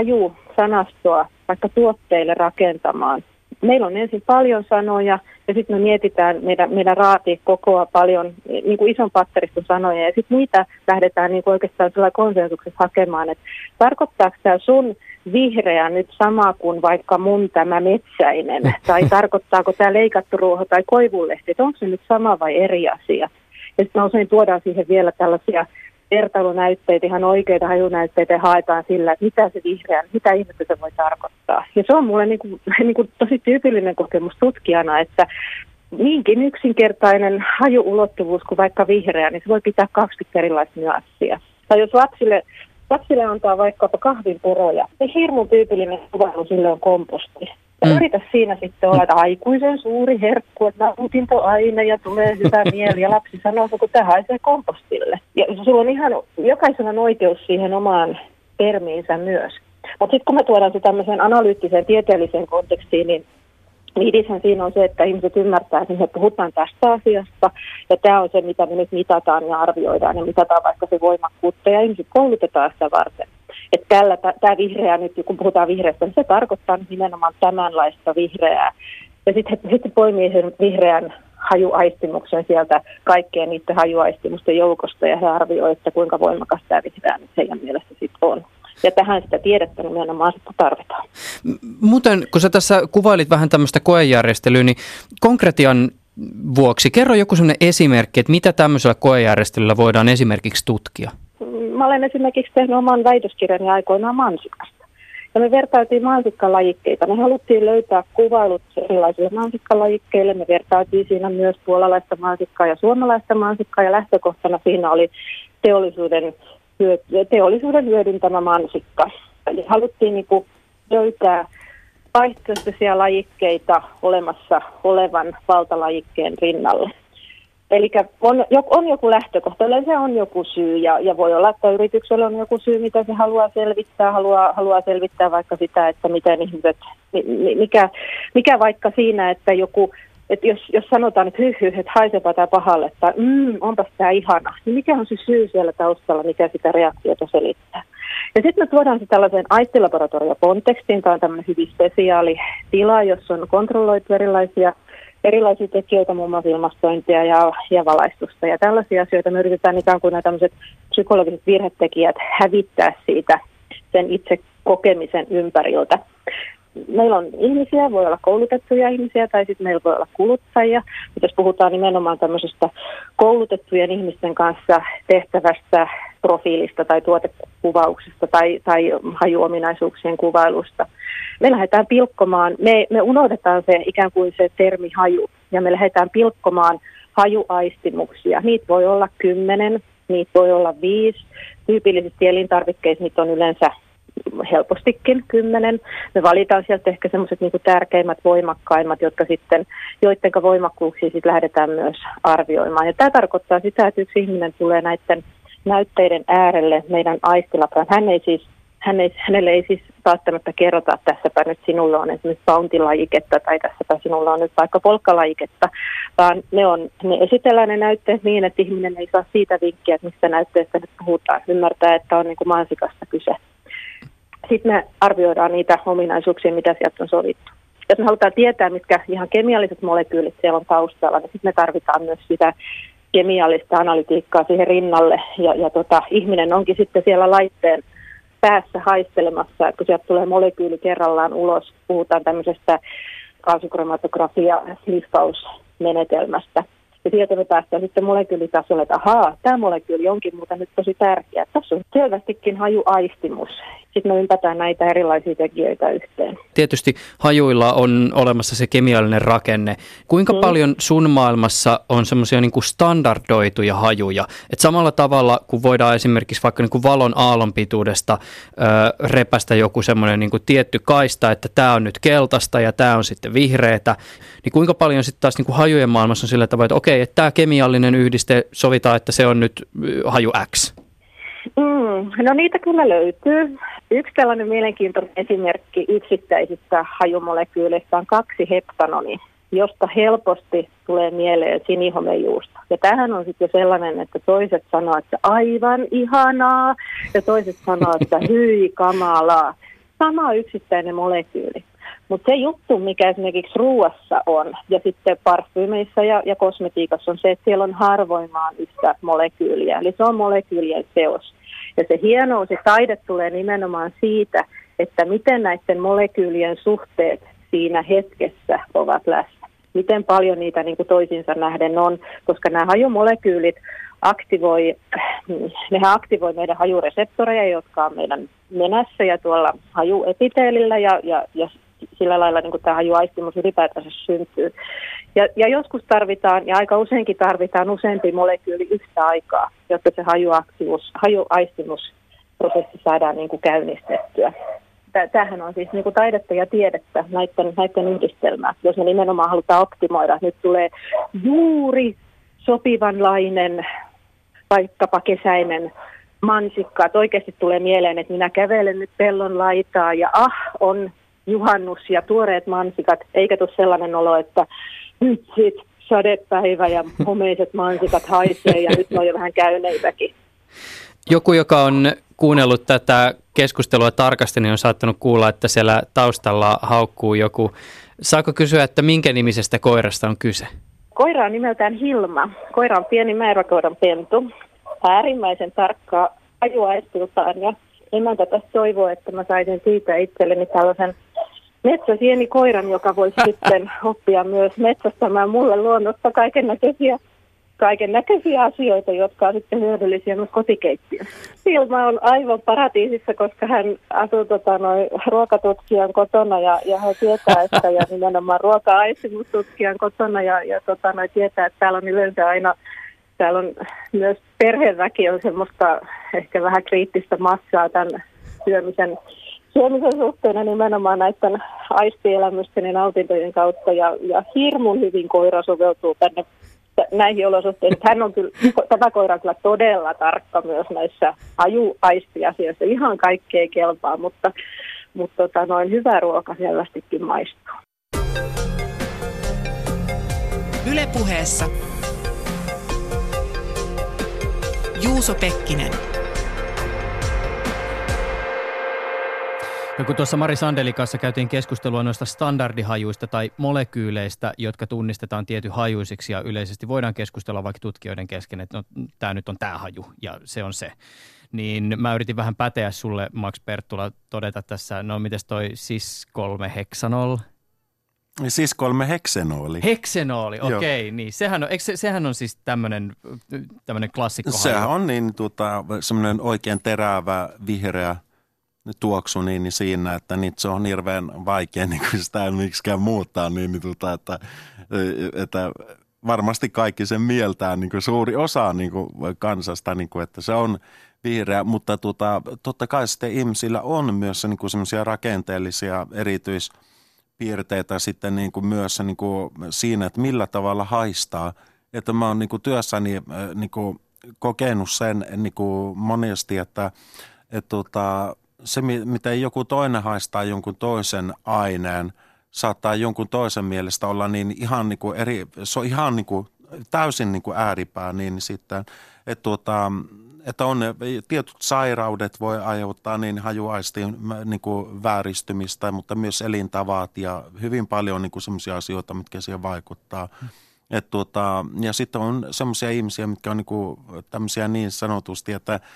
hajusanastoa vaikka tuotteille rakentamaan. Meillä on ensin paljon sanoja ja sitten me mietitään, meidän, meidän raati kokoaa paljon niin kuin ison patteriston sanoja ja sitten niitä lähdetään niin kuin oikeastaan sellainen konsensuksessa hakemaan, että tarkoittaako tämä sun vihreä nyt sama kuin vaikka mun tämä metsäinen tai tarkoittaako tämä leikattu ruoho tai koivunlehti, että onko se nyt sama vai eri asia. Ja sitten me usein tuodaan siihen vielä tällaisia vertailunäytteitä, ihan oikeita hajunäytteitä ja haetaan sillä, että mitä se vihreä, mitä ihmettä se voi tarkoittaa. Ja se on mulle niin kuin, niin kuin tosi tyypillinen kokemus tutkijana, että niinkin yksinkertainen hajuulottuvuus kuin vaikka vihreä, niin se voi pitää kaksikymmentä erilaista nyanssia. Tai jos lapsille, lapsille antaa vaikkapa kahvinpuroja, niin hirmun tyypillinen kuvailu sille on komposti. Ja mm. yritä siinä sitten olla, että aikuisen suuri herkku, että nautintoaine ja tulee hyvä mieli ja lapsi sanoo, että tämä haisee kompostille. Ja sulla on ihan, jokaisella on oikeus siihen omaan termiinsä myös. Mutta sitten kun me tuodaan se tämmöiseen analyyttiseen tieteelliseen kontekstiin, niin idishän siinä on se, että ihmiset ymmärtää, että me puhutaan tästä asiasta ja tämä on se, mitä me nyt mitataan ja arvioidaan ja mitataan vaikka se voimakkuutta ja ihmiset koulutetaan sitä varten. Että tällä, tämä vihreä nyt, kun puhutaan vihreästä, niin se tarkoittaa nimenomaan tämänlaista vihreää. Ja sitten he, sitten poimii sen vihreän hajuaistimuksen sieltä kaikkeen niiden hajuaistimusten joukosta ja he arvioivat, että kuinka voimakas tämä vihreä nyt heidän mielestä sitten on. Ja tähän sitä tiedettä nimenomaan sitten tarvitaan. Muuten, kun sä tässä kuvailit vähän tämmöistä koejärjestelyä, niin konkretian vuoksi kerro joku sellainen esimerkki, että mitä tämmöisellä koejärjestelyllä voidaan esimerkiksi tutkia? Mä olen esimerkiksi tehnyt oman väitöskirjani aikoinaan mansikasta. Ja me vertailtiin mansikkalajikkeita. Me haluttiin löytää kuvailut erilaisille mansikkalajikkeille. Me vertailtiin siinä myös puolalaista mansikkaa ja suomalaista mansikkaa. Ja lähtökohtana siinä oli teollisuuden, teollisuuden hyödyntämä mansikka. Eli haluttiin niin kuin löytää vaihtoehtoisia lajikkeita olemassa olevan valtalajikkeen rinnalle. Eli on, on joku lähtökohta, se on joku syy ja, ja voi olla, että yrityksellä on joku syy, mitä se haluaa selvittää. Haluaa, haluaa selvittää vaikka sitä, että miten ihmiset, mikä, mikä vaikka siinä, että joku, että jos, jos sanotaan, että hyh, hyh, että haisepa tämä pahalle, että mm, onpas tämä ihana, niin mikä on se syy siellä taustalla, mikä sitä reaktiota selittää. Ja sitten me tuodaan se tällaiseen aistilaboratoriokontekstiin, tämä on tämmöinen hyvin spesiaali tila, jossa on kontrolloitu erilaisia erilaisia tekijöitä, muun muassa ilmastointia ja, ja valaistusta. Ja tällaisia asioita me yritetään ikään kuin nämä tämmöiset psykologiset virhetekijät hävittää siitä sen itse kokemisen ympäriltä. Meillä on ihmisiä, voi olla koulutettuja ihmisiä tai sitten meillä voi olla kuluttajia. Mutta jos puhutaan nimenomaan tämmöisestä koulutettujen ihmisten kanssa tehtävästä profiilista tai tuotekuvauksesta tai, tai hajuominaisuuksien kuvailusta, me lähdetään pilkkomaan, me, me unohdetaan se ikään kuin se termi haju ja me lähdetään pilkkomaan hajuaistimuksia. Niitä voi olla kymmenen niitä voi olla viisi. Tyypillisesti elintarvikkeissa niitä on yleensä helpostikin kymmenen. Me valitaan sieltä ehkä semmoiset niin kuin tärkeimmät, voimakkaimmat, jotka sitten, joiden voimakkuuksia sitten lähdetään myös arvioimaan. Ja tämä tarkoittaa sitä, että yksi ihminen tulee näiden näytteiden äärelle meidän aistilla. Hän ei siis, hän ei, hänelle ei siis välttämättä kerrota, että tässäpä nyt sinulla on esimerkiksi bounty-lajiketta tai tässäpä sinulla on nyt vaikka polkkalajiketta, vaan ne, on, ne esitellään ne näytteet niin, että ihminen ei saa siitä vinkkiä, että mistä näytteestä nyt puhutaan. Ymmärtää, että on niin kuin mansikasta kyse. Sitten me arvioidaan niitä ominaisuuksia, mitä sieltä on sovittu. Jos me halutaan tietää, mitkä ihan kemialliset molekyylit siellä on taustalla, niin sitten me tarvitaan myös sitä kemiallista analytiikkaa siihen rinnalle. Ja, ja tota, ihminen onkin sitten siellä laitteen päässä haistelemassa, että kun sieltä tulee molekyyli kerrallaan ulos, puhutaan tämmöisestä kausukromatografia-sliffausmenetelmästä. Ja sieltä me päästään sitten molekyylitasolle, että ahaa, tämä molekyyli onkin muuten nyt tosi tärkeä. Tässä on selvästikin hajuaistimus. Sitten me ympätään näitä erilaisia tekijöitä yhteen. Tietysti hajuilla on olemassa se kemiallinen rakenne. Kuinka hmm. paljon sun maailmassa on semmoisia niin kuin standardoituja hajuja? Et samalla tavalla, kun voidaan esimerkiksi vaikka niin kuin valon aallonpituudesta ö, repästä joku semmoinen niin kuin tietty kaista, että tämä on nyt keltaista ja tämä on sitten vihreätä, niin kuinka paljon sitten taas niin kuin hajujen maailmassa on sillä tavalla, että okei, että tämä kemiallinen yhdiste sovitaan, että se on nyt haju X? Mm, no niitä kyllä löytyy. Yksi tällainen mielenkiintoinen esimerkki yksittäisistä hajumolekyyleistä on kaksi heptanoni, josta helposti tulee mieleen sinihomejuusto. Ja tämähän on sitten jo sellainen, että toiset sanoo, että aivan ihanaa, ja toiset sanoo, että hyi kamalaa. Sama yksittäinen molekyyli. Mutta se juttu, mikä esimerkiksi ruuassa on, ja sitten parfyymeissa ja, ja kosmetiikassa on se, että siellä on harvoimaan yhtä molekyyliä. Eli se on molekyylien seos. Ja se hienous ja taide tulee nimenomaan siitä, että miten näiden molekyylien suhteet siinä hetkessä ovat läsnä. Miten paljon niitä niin kuin toisiinsa nähden on, koska nämä hajumolekyylit aktivoi, nehän aktivoi meidän hajureseptoreja, jotka on meidän nenässä ja tuolla hajuepiteelillä ja, ja, ja sillä lailla niin kuin tämä hajuaistimus ylipäätänsä syntyy. Ja, ja joskus tarvitaan, ja aika useinkin tarvitaan useampi molekyyli yhtä aikaa, jotta se hajuaktivuus, hajuaistimusprosessi saadaan niin kuin käynnistettyä. Tämähän on siis niin kuin taidetta ja tiedettä, näiden, näiden yhdistelmää. Jos me nimenomaan halutaan optimoida, että nyt tulee juuri sopivanlainen, vaikkapa kesäinen mansikka. Että oikeasti tulee mieleen, että minä kävelen nyt pellon laitaa ja ah, on juhannus ja tuoreet mansikat, eikä tule sellainen olo, että nyt sit sadepäivä ja homeiset mansikat haisee ja nyt ne on jo vähän käyneitäkin. Joku, joka on kuunnellut tätä keskustelua tarkasti, niin on saattanut kuulla, että siellä taustalla haukkuu joku. Saako kysyä, että minkä nimisestä koirasta on kyse? Koira on nimeltään Hilma. Koira on pieni määräkoiran pentu. Äärimmäisen tarkkaa hajuaistiltaan ja emäntä tästä toivoo, että mä saisin siitä itselleni tällaisen metsäsienikoiran, joka voisi sitten oppia myös metsästämään mulle luonnosta kaiken näköisiä, kaiken näköisiä asioita, jotka on sitten hyödyllisiä myös kotikeittiössä. Hilma on aivan paratiisissa, koska hän asuu tota, noin, ruokatutkijan kotona ja, ja hän tietää, että ja nimenomaan ruoka-aistimustutkijan kotona ja, ja tota, noin, tietää, että täällä on yleensä aina täällä on myös perheväki on semmoista ehkä vähän kriittistä massaa tämän syömisen, syömisen suhteen nimenomaan näiden aistielämysten ja nautintojen kautta. Ja, ja hirmun hyvin koira soveltuu tänne näihin olosuhteisiin. Hän on kyllä, tämä koira on kyllä todella tarkka myös näissä hajuaistiasioissa. Ihan kaikkea kelpaa, mutta, mutta tota, noin hyvä ruoka selvästikin maistuu. Yle Puheessa Juuso Pekkinen. Ja kun tuossa Mari Sandelin kanssa käytiin keskustelua noista standardihajuista tai molekyyleistä, jotka tunnistetaan tietyn hajuisiksi ja yleisesti voidaan keskustella vaikka tutkijoiden kesken, että no, tämä nyt on tämä haju ja se on se. Niin mä yritin vähän päteä sulle, Max Perttula, todeta tässä, no mites toi sis kolme heksanol? Siis kolme heksenooli. Heksenooli, okei. Okay, niin. Sehän on, se, sehän on siis tämmöinen klassikko. Sehän on niin, tota, semmoinen oikein terävä, vihreä tuoksu niin, niin siinä, että niitä se on hirveän vaikea niin kuin sitä ei miksikään muuttaa niin, niin tota, että, että varmasti kaikki sen mieltää, niin kuin suuri osa niin kuin kansasta, niin kuin, että se on vihreä, mutta tota, totta kai sitten ihmisillä on myös niin kuin semmoisia rakenteellisia erityispiirteitä sitten niin kuin myös niin kuin siinä, että millä tavalla haistaa. Että mä oon niin kuin työssäni niin kuin kokenut sen niin kuin monesti, että, että tota, se miten joku toinen haistaa jonkun toisen aineen, saattaa jonkun toisen mielestä olla niin ihan niin kuin eri, se on ihan niin kuin täysin niin kuin ääripää, niin sitten, että, tuota, että on tietyt sairaudet voi aiheuttaa niin hajuaistin niin kuin vääristymistä, mutta myös elintavat ja hyvin paljon niin kuin sellaisia asioita, mitkä siihen vaikuttaa. Hmm. Et tuota, ja sitten on semmoisia ihmisiä, mitkä on niin kuin tämmöisiä niin sanotusti, että äh,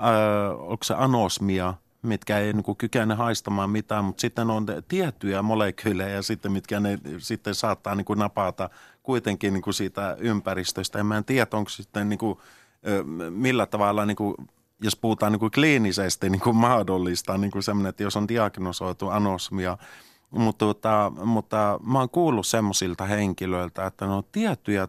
onko se anosmia, mitkä ei niin kuin kykene haistamaan mitään, mutta sitten on tiettyjä molekyylejä sitten, mitkä ne sitten saattaa niin kuin napata kuitenkin niin kuin siitä ympäristöstä. Ja mä en tiedä, onko sitten niin kuin, millä tavalla, niin kuin, jos puhutaan niin kuin kliinisesti niin kuin mahdollista, niin kuin semmoinen, että jos on diagnosoitu anosmia, mutta, mutta, mutta mä oon kuullut semmoisilta henkilöiltä, että ne on tiettyjä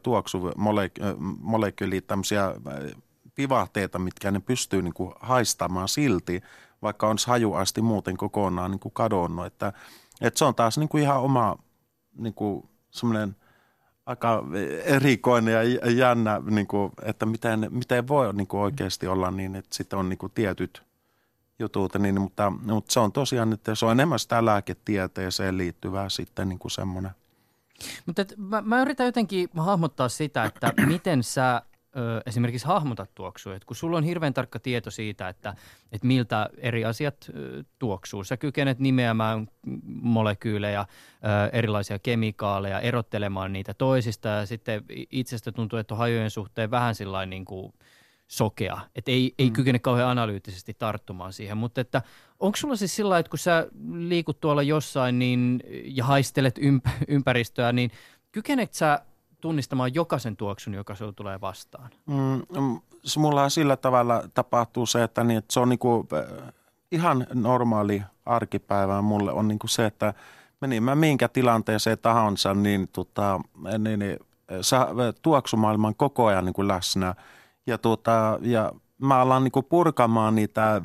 tuoksumolekyyliä, tämmöisiä vivahteita, mitkä ne pystyy niin kuin haistamaan silti, vaikka on hajuasti muuten kokonaan niin kuin kadonnut. Että, että se on taas niin kuin ihan oma niin kuin semmoinen aika erikoinen ja jännä, niin kuin, että miten, miten voi niin kuin oikeasti olla niin, että sitten on niin kuin tietyt jutut. Niin, mutta, mutta se on tosiaan, että se on enemmän sitä lääketieteeseen liittyvää sitten niin kuin semmoinen. Mutta mä, mä yritän jotenkin hahmottaa sitä, että miten sä Ö, esimerkiksi hahmotat tuoksua, että kun sulla on hirveän tarkka tieto siitä, että, että miltä eri asiat ö, tuoksuu. Sä kykenet nimeämään molekyylejä, ö, erilaisia kemikaaleja, erottelemaan niitä toisista ja sitten itsestä tuntuu, että on hajojen suhteen vähän sillain niin kuin sokea, että ei, ei mm. kykene kauhean analyyttisesti tarttumaan siihen, mutta että onko sulla siis sillä, että kun sä liikut tuolla jossain niin, ja haistelet ymp- ympäristöä, niin kykenet sä tunnistamaan jokaisen tuoksun, joka sinulle tulee vastaan? Mm, mulla sillä tavalla tapahtuu se, että, niin, että se on niinku, ihan normaali arkipäivä mulle on niinku se, että menin mä minkä tilanteeseen tahansa, niin, tota, niin, niin sä, tuoksumaailman koko ajan niinku läsnä. Ja, tota, ja mä alan niinku purkamaan niitä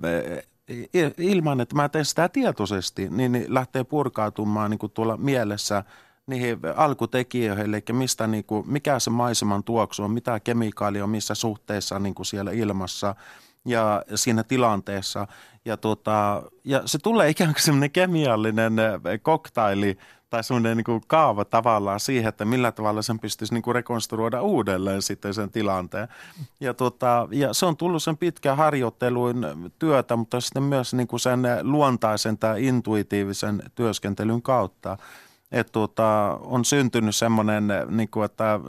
ilman, että mä teen sitä tietoisesti, niin, niin lähtee purkautumaan niinku tuolla mielessä niihin alkutekijöihin, eli mistä, niin kuin, mikä se maiseman tuoksu on, mitä kemikaalia on, missä suhteessa niin kuin siellä ilmassa ja siinä tilanteessa. Ja, tuota, ja se tulee ikään kuin semmoinen kemiallinen koktaili tai semmoinen niin kuin kaava tavallaan siihen, että millä tavalla sen pystyisi niin kuin rekonstruoida uudelleen sitten sen tilanteen. Ja, tuota, ja se on tullut sen pitkän harjoittelun työtä, mutta sitten myös niin kuin sen luontaisen tai intuitiivisen työskentelyn kautta. Että tuota, on syntynyt semmoinen, niin kuin, että,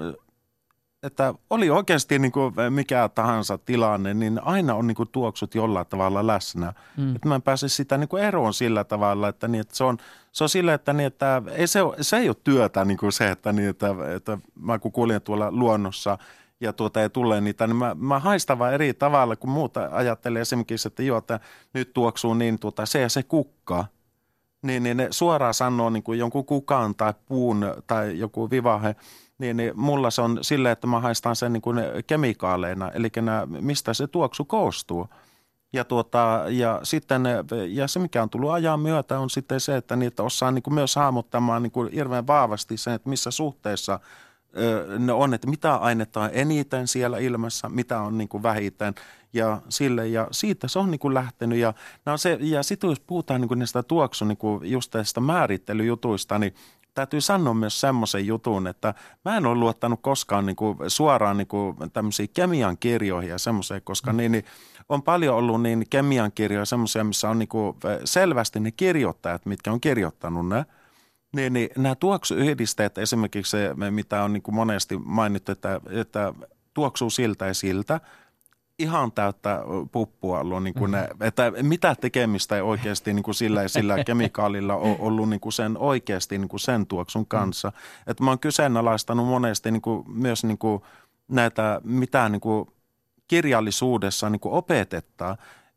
että oli oikeasti niin kuin mikä tahansa tilanne, niin aina on niin kuin tuoksut jollain tavalla läsnä. Mm. Että mä en pääse sitä niin kuin eroon sillä tavalla, että, niin, että se, on, se on sillä, että, niin, että ei se, se ei ole työtä niin kuin se, että, niin, että, että mä kun kuljen tuolla luonnossa ja tuota ei tule niitä, niin mä, mä haistan vaan eri tavalla, kun muuta ajattelee esimerkiksi, että joo, että nyt tuoksuu niin tuota, se ja se kukka. Niin, niin ne suoraan sanoo niin kuin jonkun kukan tai puun tai joku vivahe, niin, niin mulla se on silleen, että mä haistan sen niin kuin kemikaaleina, eli nämä, mistä se tuoksu koostuu. Ja, tuota, ja, sitten, ja se, mikä on tullut ajan myötä, on sitten se, että niitä osaa niin kuin myös hahmottamaan niin kuin hirveän vahvasti sen, että missä suhteessa ne on, että mitä ainetta on eniten siellä ilmassa, mitä on niin kuin vähiten ja sille ja siitä se on niin kuin lähtenyt ja, no se, ja sitten jos puhutaan niin kuin näistä tuoksun niin kuin just tästä määrittelyjutuista, niin täytyy sanoa myös semmoisen jutun, että mä en ole luottanut koskaan niin kuin suoraan niin kuin tämmöisiin kemian kirjoihin ja semmoiseen, koska niin, niin on paljon ollut niin kemian kirjoja semmoisia, missä on niin kuin selvästi ne kirjoittajat, mitkä on kirjoittanut ne. Niin, niin nämä tuoksuyhdisteet, esimerkiksi se, mitä on niin kuin monesti mainittu, että, että tuoksuu siltä ja siltä, ihan täyttä puppua ollut, niin kuin ne, että mitä tekemistä ei oikeasti niin kuin sillä ja sillä kemikaalilla ole ollut niin kuin sen oikeasti niin kuin sen tuoksun kanssa. Että mä oon kyseenalaistanut monesti niin kuin, myös niin kuin näitä, mitä niin kuin kirjallisuudessa niin kuin opetetaan.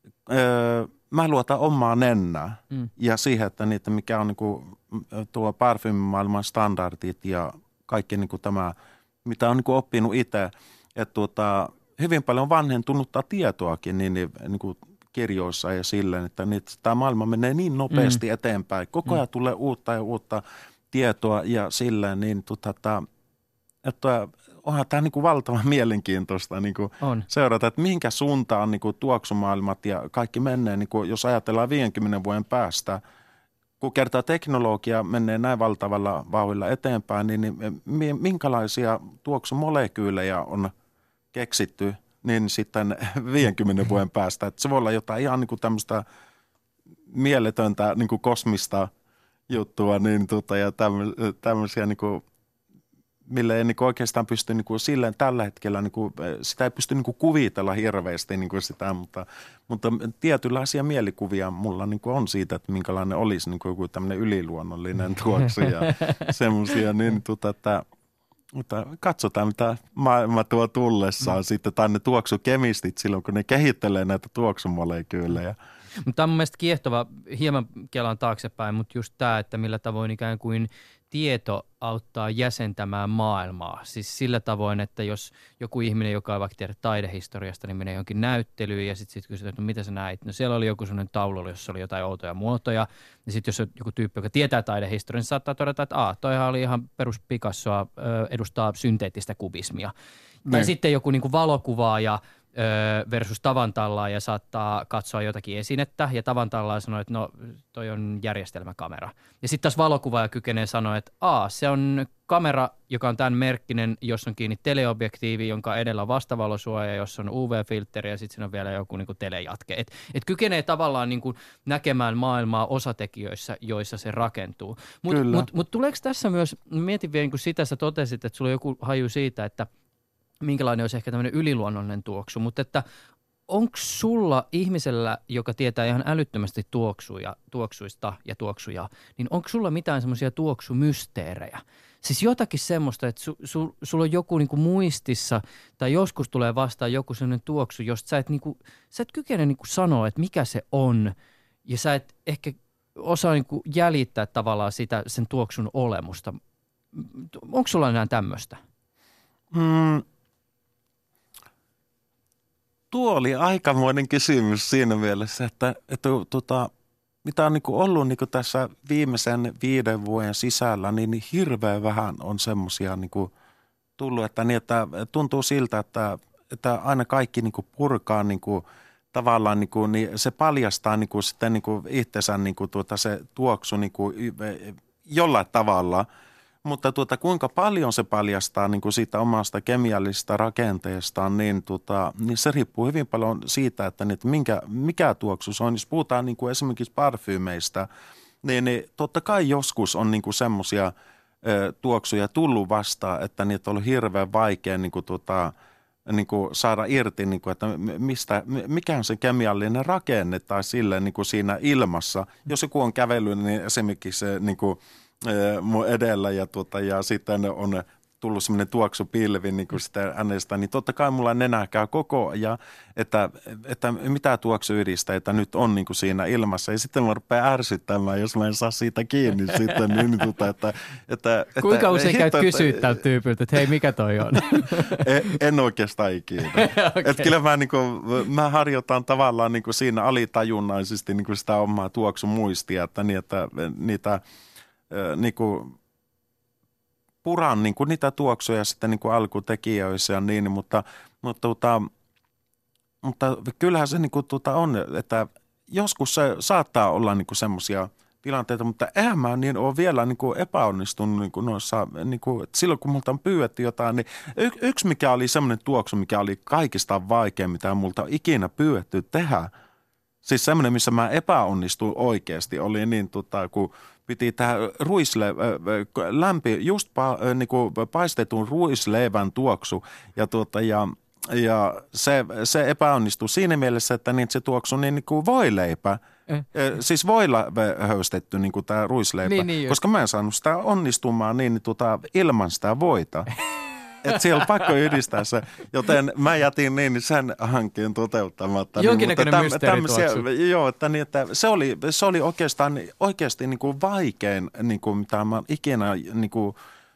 Öö, Mä luotan omaa nennää mm. ja siihen, että niitä, mikä on niin kuin tuo parfymimaailman standardit ja kaikki niin kuin tämä mitä on niin kuin oppinut itse, että tuota, hyvin paljon vanhentunutta tietoakin niin, niin, niin kuin kirjoissa ja silleen, että niin, tämä maailma menee niin nopeasti mm. eteenpäin. Koko ajan mm. tulee uutta ja uutta tietoa ja silleen, niin tuota, että onhan tämä niin kuin valtavan mielenkiintoista niin kuin seurata, että mihinkä suuntaan niin kuin tuoksumaailmat ja kaikki menee, niin kuin jos ajatellaan viidenkymmenen vuoden päästä, kun kertaa teknologia menee näin valtavalla vauhdilla eteenpäin, niin, niin minkälaisia tuoksumolekyylejä on keksitty niin sitten viidenkymmenen vuoden päästä. Että se voi olla jotain ihan niin kuin tämmöistä mieletöntä niin kuin kosmista juttua niin tuota, ja tämmöisiä, niin kuin, millä ei niin kuin oikeastaan pysty niin kuin silleen tällä hetkellä, niin kuin, sitä ei pysty niin kuin kuvitella hirveästi niin kuin sitä, mutta, mutta tietynlaisia mielikuvia mulla niin kuin on siitä, että minkälainen olisi niin kuin joku tämmöinen yliluonnollinen tuoksu ja semmoisia, niin tuota, että mutta katsotaan, mitä maailma tuo tullessaan mm. sitten, tai ne tuoksukemistit silloin, kun ne kehittelee näitä tuoksumolekyylejä. Mutta tämä on mun mielestä kiehtova, hieman kelan taaksepäin, mutta just tämä, että millä tavoin ikään kuin tieto auttaa jäsentämään maailmaa. Siis sillä tavoin, että jos joku ihminen, joka ei vaikka tiedä taidehistoriasta, niin menee jonkin näyttelyyn ja sitten sit kysytään, että no mitä sä näit? No siellä oli joku sellainen taulu, jossa oli jotain outoja muotoja. Ja sitten jos on joku tyyppi, joka tietää taidehistoriaa, niin saattaa todeta, että aah, toihan oli ihan perus Picassoa, edustaa synteettistä kubismia. Tai ne. Sitten joku niin kuin valokuvaaja versus tavantallaa ja saattaa katsoa jotakin esinettä ja tavantallaa sanoo, että no toi on järjestelmäkamera. Ja sitten taas valokuvaaja kykenee sanoa, että aa, se on kamera, joka on tämän merkkinen, jos on kiinni teleobjektiivi, jonka edellä on vastavalosuoja, jos on U V-filtteri ja sitten siinä on vielä joku niinku telejatke. Että et kykenee tavallaan niinku näkemään maailmaa osatekijöissä, joissa se rakentuu. Mutta mut, mut tuleeko tässä myös, mietin vielä niin kuin sitä, sä totesit, että sulla on joku haju siitä, että minkälainen olisi ehkä tämmöinen yliluonnollinen tuoksu, mutta että onko sulla ihmisellä, joka tietää ihan älyttömästi tuoksuja, tuoksuista ja tuoksuja, niin onko sulla mitään semmoisia tuoksumysteerejä? Siis jotakin semmoista, että su, su, sulla on joku niinku muistissa tai joskus tulee vastaan joku semmoinen tuoksu, josta sä et, niinku, sä et kykene niinku sanoa, että mikä se on ja sä et ehkä osaa niinku jäljittää tavallaan sitä, sen tuoksun olemusta. Onko sulla enää tämmöistä? Hmm. Tuo oli aikamoinen kysymys siinä mielessä, että, että tuota, mitä on niin kuin ollut niin kuin tässä viimeisen viiden vuoden sisällä, niin hirveän vähän on semmoisia niin kuin tullut, että, niin, että tuntuu siltä, että, että aina kaikki niin kuin purkaa niin kuin, tavallaan, niin kuin, niin se paljastaa niin kuin, sitten niin kuin itsensä niin kuin, tuota, se tuoksu niin kuin, jollain tavalla. Mutta tuota, kuinka paljon se paljastaa niin kuin siitä omasta kemiallisesta rakenteestaan, niin, tuota, niin se riippuu hyvin paljon siitä, että, niin, että minkä, mikä tuoksu se on. Jos puhutaan niin kuin esimerkiksi parfyymeistä, niin, niin totta kai joskus on niin kuin semmoisia ö, tuoksuja tullut vastaan, että niitä on ollut hirveän vaikea niin kuin, tuota, niin kuin saada irti, niin kuin, että mistä, mikä on se kemiallinen rakenne tai silleen niin kuin siinä ilmassa. Jos joku on kävellyt, niin esimerkiksi se niin kuin mun edellä ja, tuota, ja sitten on tullut semmoinen tuoksupilvi niin kuin sitä hänestä, niin totta kai mulla nenä käy koko ajan, että, että mitä tuoksuyhdisteitä nyt on niin kuin siinä ilmassa. Ja sitten mä rupean ärsyttämään, jos mä en saa siitä kiinni sitten. Niin, tuota, että, että, Kuinka että, usein käyt että, kysyä tältä tyypiltä, että hei, mikä toi on? En, en oikeastaan ikinä. Okay. Että kyllä mä, niin kuin, mä harjoitan tavallaan niin kuin siinä alitajunnaisesti niin kuin sitä omaa tuoksumuistia, että, niin, että niitä niin kuin puran niin kuin niitä tuoksuja sitten niin kuin alkutekijöissä ja niin, mutta, mutta, mutta, mutta kyllähän se niin kuin tuota on, että joskus se saattaa olla niin kuin semmoisia tilanteita, mutta eihän mä niin ole vielä niin kuin epäonnistunut niin kuin noissa, niin kuin, että silloin kun multa on pyydetty jotain, niin y- yksi mikä oli semmoinen tuoksu, mikä oli kaikista vaikein, mitä multa on ikinä pyydetty tehdä. Siis semmoinen, missä mä epäonnistuin oikeasti, oli niin, tota, kun piti tähän ruisle, lämpi, just pa, niin kuin paistetun ruisleivän tuoksu ja, tuota, ja, ja se, se epäonnistui siinä mielessä, että niin se tuoksui niin, niin kuin voileipä. Eh. Siis voilla höystetty niin kuin tämä ruisleipä, niin, niin koska mä en saanut sitä onnistumaan niin, niin tota, ilman sitä voita. Että siellä on pakko yhdistää se, joten mä jätin niin sen hankkeen toteuttamatta. Jonkinnäköinen niin, mysteerituoksu. Joo, että, niin, että se oli, se oli oikeastaan oikeasti niin kuin vaikein, niin kuin, mitä mä ikinä niin kuin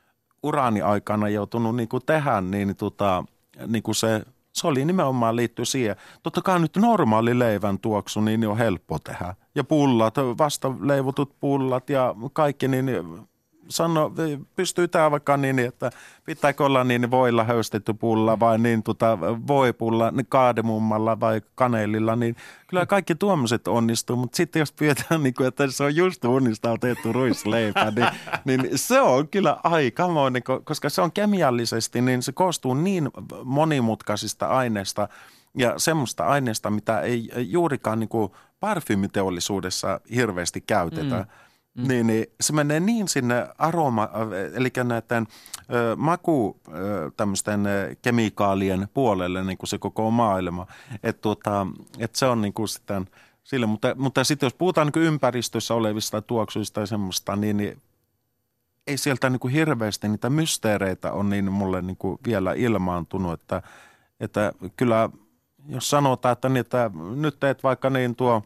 urani aikana joutunut niin kuin tehdä, niin, tota, niin kuin se, se oli nimenomaan liittyy siihen. Totta kai nyt normaali leivän tuoksu, niin on helppo tehdä. Ja pullat, vasta leivotut pullat ja kaikki, niin sano, pystyy tämä vaikka niin, että pitääkö olla niin voilla höystetty pulla vai niin tota, voipulla, niin kaademummalla vai kaneelilla, niin kyllä kaikki tuommoiset onnistuu, mutta sitten jos pyydetään, niin kuin, että se on just uunista tehty ruisleipä, niin, niin se on kyllä aikamoinen, koska se on kemiallisesti, niin se koostuu niin monimutkaisista aineista ja semmoista aineista, mitä ei juurikaan niin kuin parfyymiteollisuudessa hirveästi käytetä. Mm. Mm. Niin, niin se menee niin sinne aroma, eli näiden ö, maku ö, tämmöisten kemikaalien puolelle niin kuin se koko maailma, että tuota, et se on niin kuin sitten sille, mutta, mutta sitten jos puhutaan niin kuin ympäristössä olevista tuoksuista ja semmoista, niin, niin ei sieltä niin kuin hirveästi niitä mysteereitä on niin mulle niin kuin vielä ilmaantunut, että, että kyllä jos sanotaan, että, niin, että nyt teet vaikka niin tuo,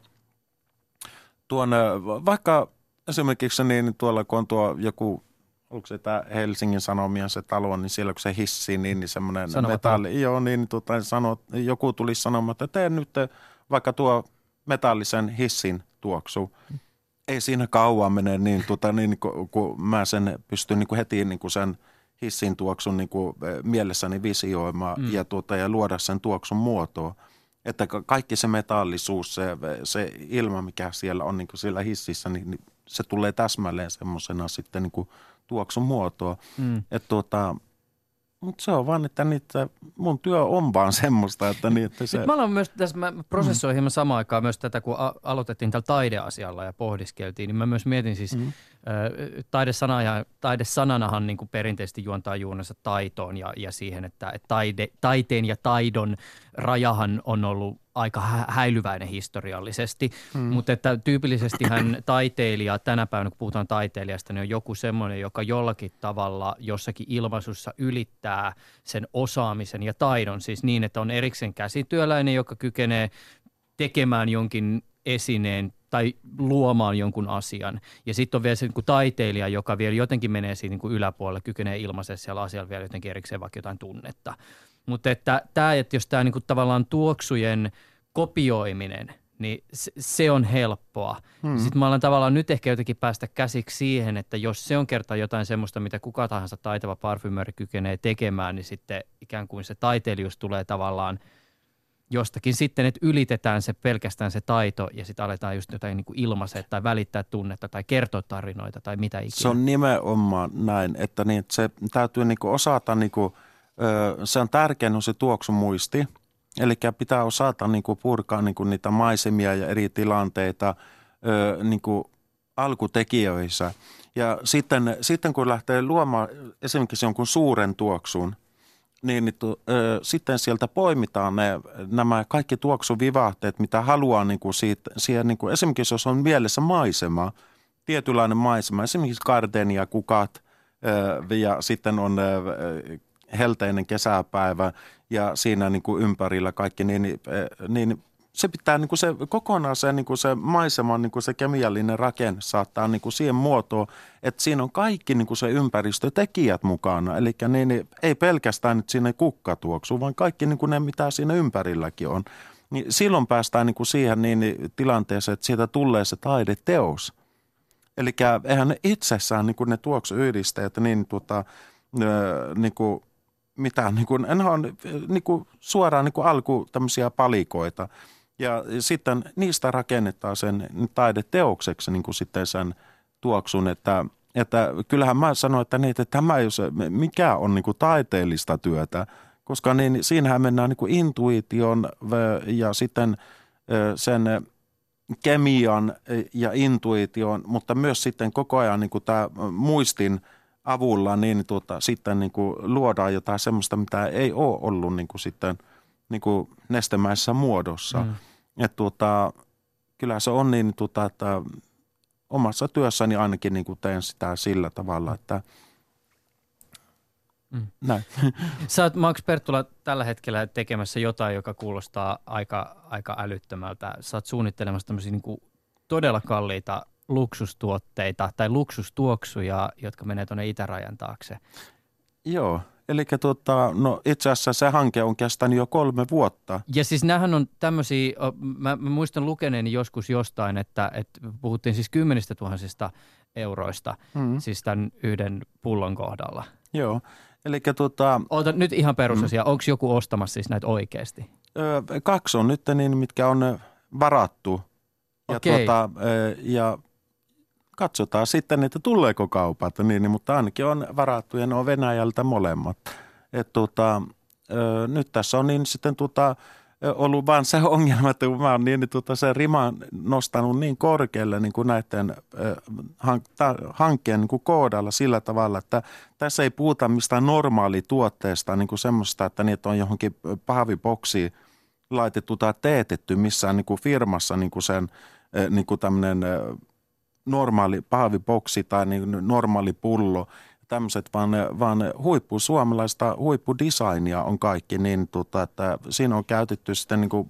tuon vaikka esimerkiksi niin tuolla, kun on tuo joku, onko se tämä Helsingin Sanomien se talo, niin siellä kun se hissi, niin, niin semmoinen metalli, joo, niin tuota, sano, joku tulisi sanomaan, että tee nyt vaikka tuo metallisen hissin tuoksu. Ei siinä kauan mene, niin, tuota, niin kun, kun mä sen pystyn niin kuin heti niin kuin sen hissin tuoksun niin kuin mielessäni visioimaan mm. ja, tuota, ja luoda sen tuoksun muotoa. Että kaikki se metallisuus, se, se ilma, mikä siellä on niin kuin siellä hississä, niin, niin se tulee täsmälleen semmoisena sitten niin kuin tuoksun muotoa. Mm. Että tuota, mutta se on vaan, että niitä, mun työ on vaan semmoista, että, niin, että se... Mä aloin myös tässä, mä prosessoin hieman samaan aikaan myös tätä, kun a- aloitettiin tällä taideasialla ja pohdiskeltiin, niin mä myös mietin siis, mm. ö, taidesana ja, taidesananahan niin kuin perinteisesti juontaa juunensa taitoon ja, ja siihen, että taide, taiteen ja taidon rajahan on ollut aika hä- häilyväinen historiallisesti, mm. mutta että tyypillisestihän taiteilija, tänä päivänä kun puhutaan taiteilijasta, niin on joku semmoinen, joka jollakin tavalla jossakin ilmaisussa ylittää sen osaamisen ja taidon, siis niin, että on erikseen käsityöläinen, joka kykenee tekemään jonkin esineen tai luomaan jonkun asian. Ja sitten on vielä se niin kuin taiteilija, joka vielä jotenkin menee siinä niin kuin yläpuolelle, kykenee ilmaisen siellä asialla vielä jotenkin erikseen vaikka jotain tunnetta. Mutta että tämä, että jos tämä niinku tavallaan tuoksujen kopioiminen, niin se, se on helppoa. Hmm. Sitten mä alan tavallaan nyt ehkä jotenkin päästä käsiksi siihen, että jos se on kerta jotain semmoista, mitä kuka tahansa taitava parfymööri kykenee tekemään, niin sitten ikään kuin se taiteilijuus tulee tavallaan jostakin sitten, että ylitetään se pelkästään se taito ja sitten aletaan just jotain niin kuin ilmaisee tai välittää tunnetta tai kertoa tarinoita tai mitä ikinä. Se on nimenomaan näin, että niin, se täytyy niin kuin osata niin kuin se on tärkeä on se tuoksumuisti, eli pitää osata niin kuin purkaa niin kuin niitä maisemia ja eri tilanteita niin kuin alkutekijöissä. Ja sitten, sitten kun lähtee luomaan esimerkiksi jonkun suuren tuoksun, niin, niin tu, ö, sitten sieltä poimitaan ne, nämä kaikki tuoksuvivahteet, mitä haluaa niin kuin siitä, siihen, niin kuin, esimerkiksi jos on mielessä maisema, tietynlainen maisema, esimerkiksi gardenia, kukat ö, ja sitten on ö, helteinen kesäpäivä ja siinä niin kuin ympärillä kaikki, niin, niin se pitää niin kuin se kokonaan se, niin kuin se maiseman niin kuin se kemiallinen rakenne saattaa niin kuin siihen muotoon, että siinä on kaikki niin kuin se ympäristötekijät mukana. Eli niin, niin, ei pelkästään nyt siinä kukkatuoksu, vaan kaikki niin kuin ne, mitä siinä ympärilläkin on. Niin silloin päästään niin kuin siihen niin, niin, tilanteeseen, että siitä tulee se taideteos. Eli eihän ne itsessään niin kuin ne tuoksuyhdisteet niin, tuota, niin kuin mitään, niin kuin, ne on niin kuin, suoraan niin kuin alku tämmöisiä palikoita. Ja sitten niistä rakennetaan sen taideteokseksi niin kuin sitten sen tuoksun, että, että kyllähän mä sanoin, että, niin, että tämä ei ole mikä on niin kuin taiteellista työtä, koska niin, siinähän mennään niin kuin intuition ja sitten sen kemian ja intuition, mutta myös sitten koko ajan niin kuin tämä muistin avulla niin tuota, sitten niin kuin luodaan jotain semmoista, mitä ei ole ollut niin kuin sitten niin kuin nestemäisessä muodossa. Mm. Että tuota, kyllä se on niin, tuota, että omassa työssäni ainakin niin kuin teen sitä sillä tavalla, että mm. näin. Sä oot, Max Perttula, tällä hetkellä tekemässä jotain, joka kuulostaa aika, aika älyttömältä. Sä oot suunnittelemassa tämmöisiä niin kuin todella kalliita luksustuotteita tai luksustuoksuja, jotka menee tuonne itärajan taakse. Joo, eli tuota, no itse asiassa se hanke on kestänyt jo kolme vuotta. Ja siis näähän on tämmöisiä, mä, mä muistan lukeneeni joskus jostain, että, että puhuttiin siis kymmenistä tuhansista euroista, mm. siis tämän yhden pullon kohdalla. Joo, eli tuota... Oota nyt ihan perusasia, mm. onko joku ostamassa siis näitä oikeasti? Öö, kaksi on nyt niin, mitkä on varattu. Ja, Okei. tuota, ja katsotaan sitten, että tuleeko kaupat, niin, mutta ainakin on varattu ja ne on Venäjältä molemmat. Et, tuota, öö, nyt tässä on niin sitten tuota, ollut vaan se ongelma, että mä oon niin, tuota, se rima nostanut niin korkealle niin kuin näiden öö, hank- hankkeen niin kuin koodalla sillä tavalla, että tässä ei puhuta mistään normaalituotteesta, niin kuin semmoista, että niitä on johonkin pahviboksiin laitettu tai teetetty missään niin kuin firmassa niin kuin sen niin kuin tämmöinen normaali pahviboksi tai niin normaali pullo, tämmöiset, vaan, vaan huippu suomalaista huippudesignia on kaikki niin, tota, että siinä on käytetty sitten niin kuin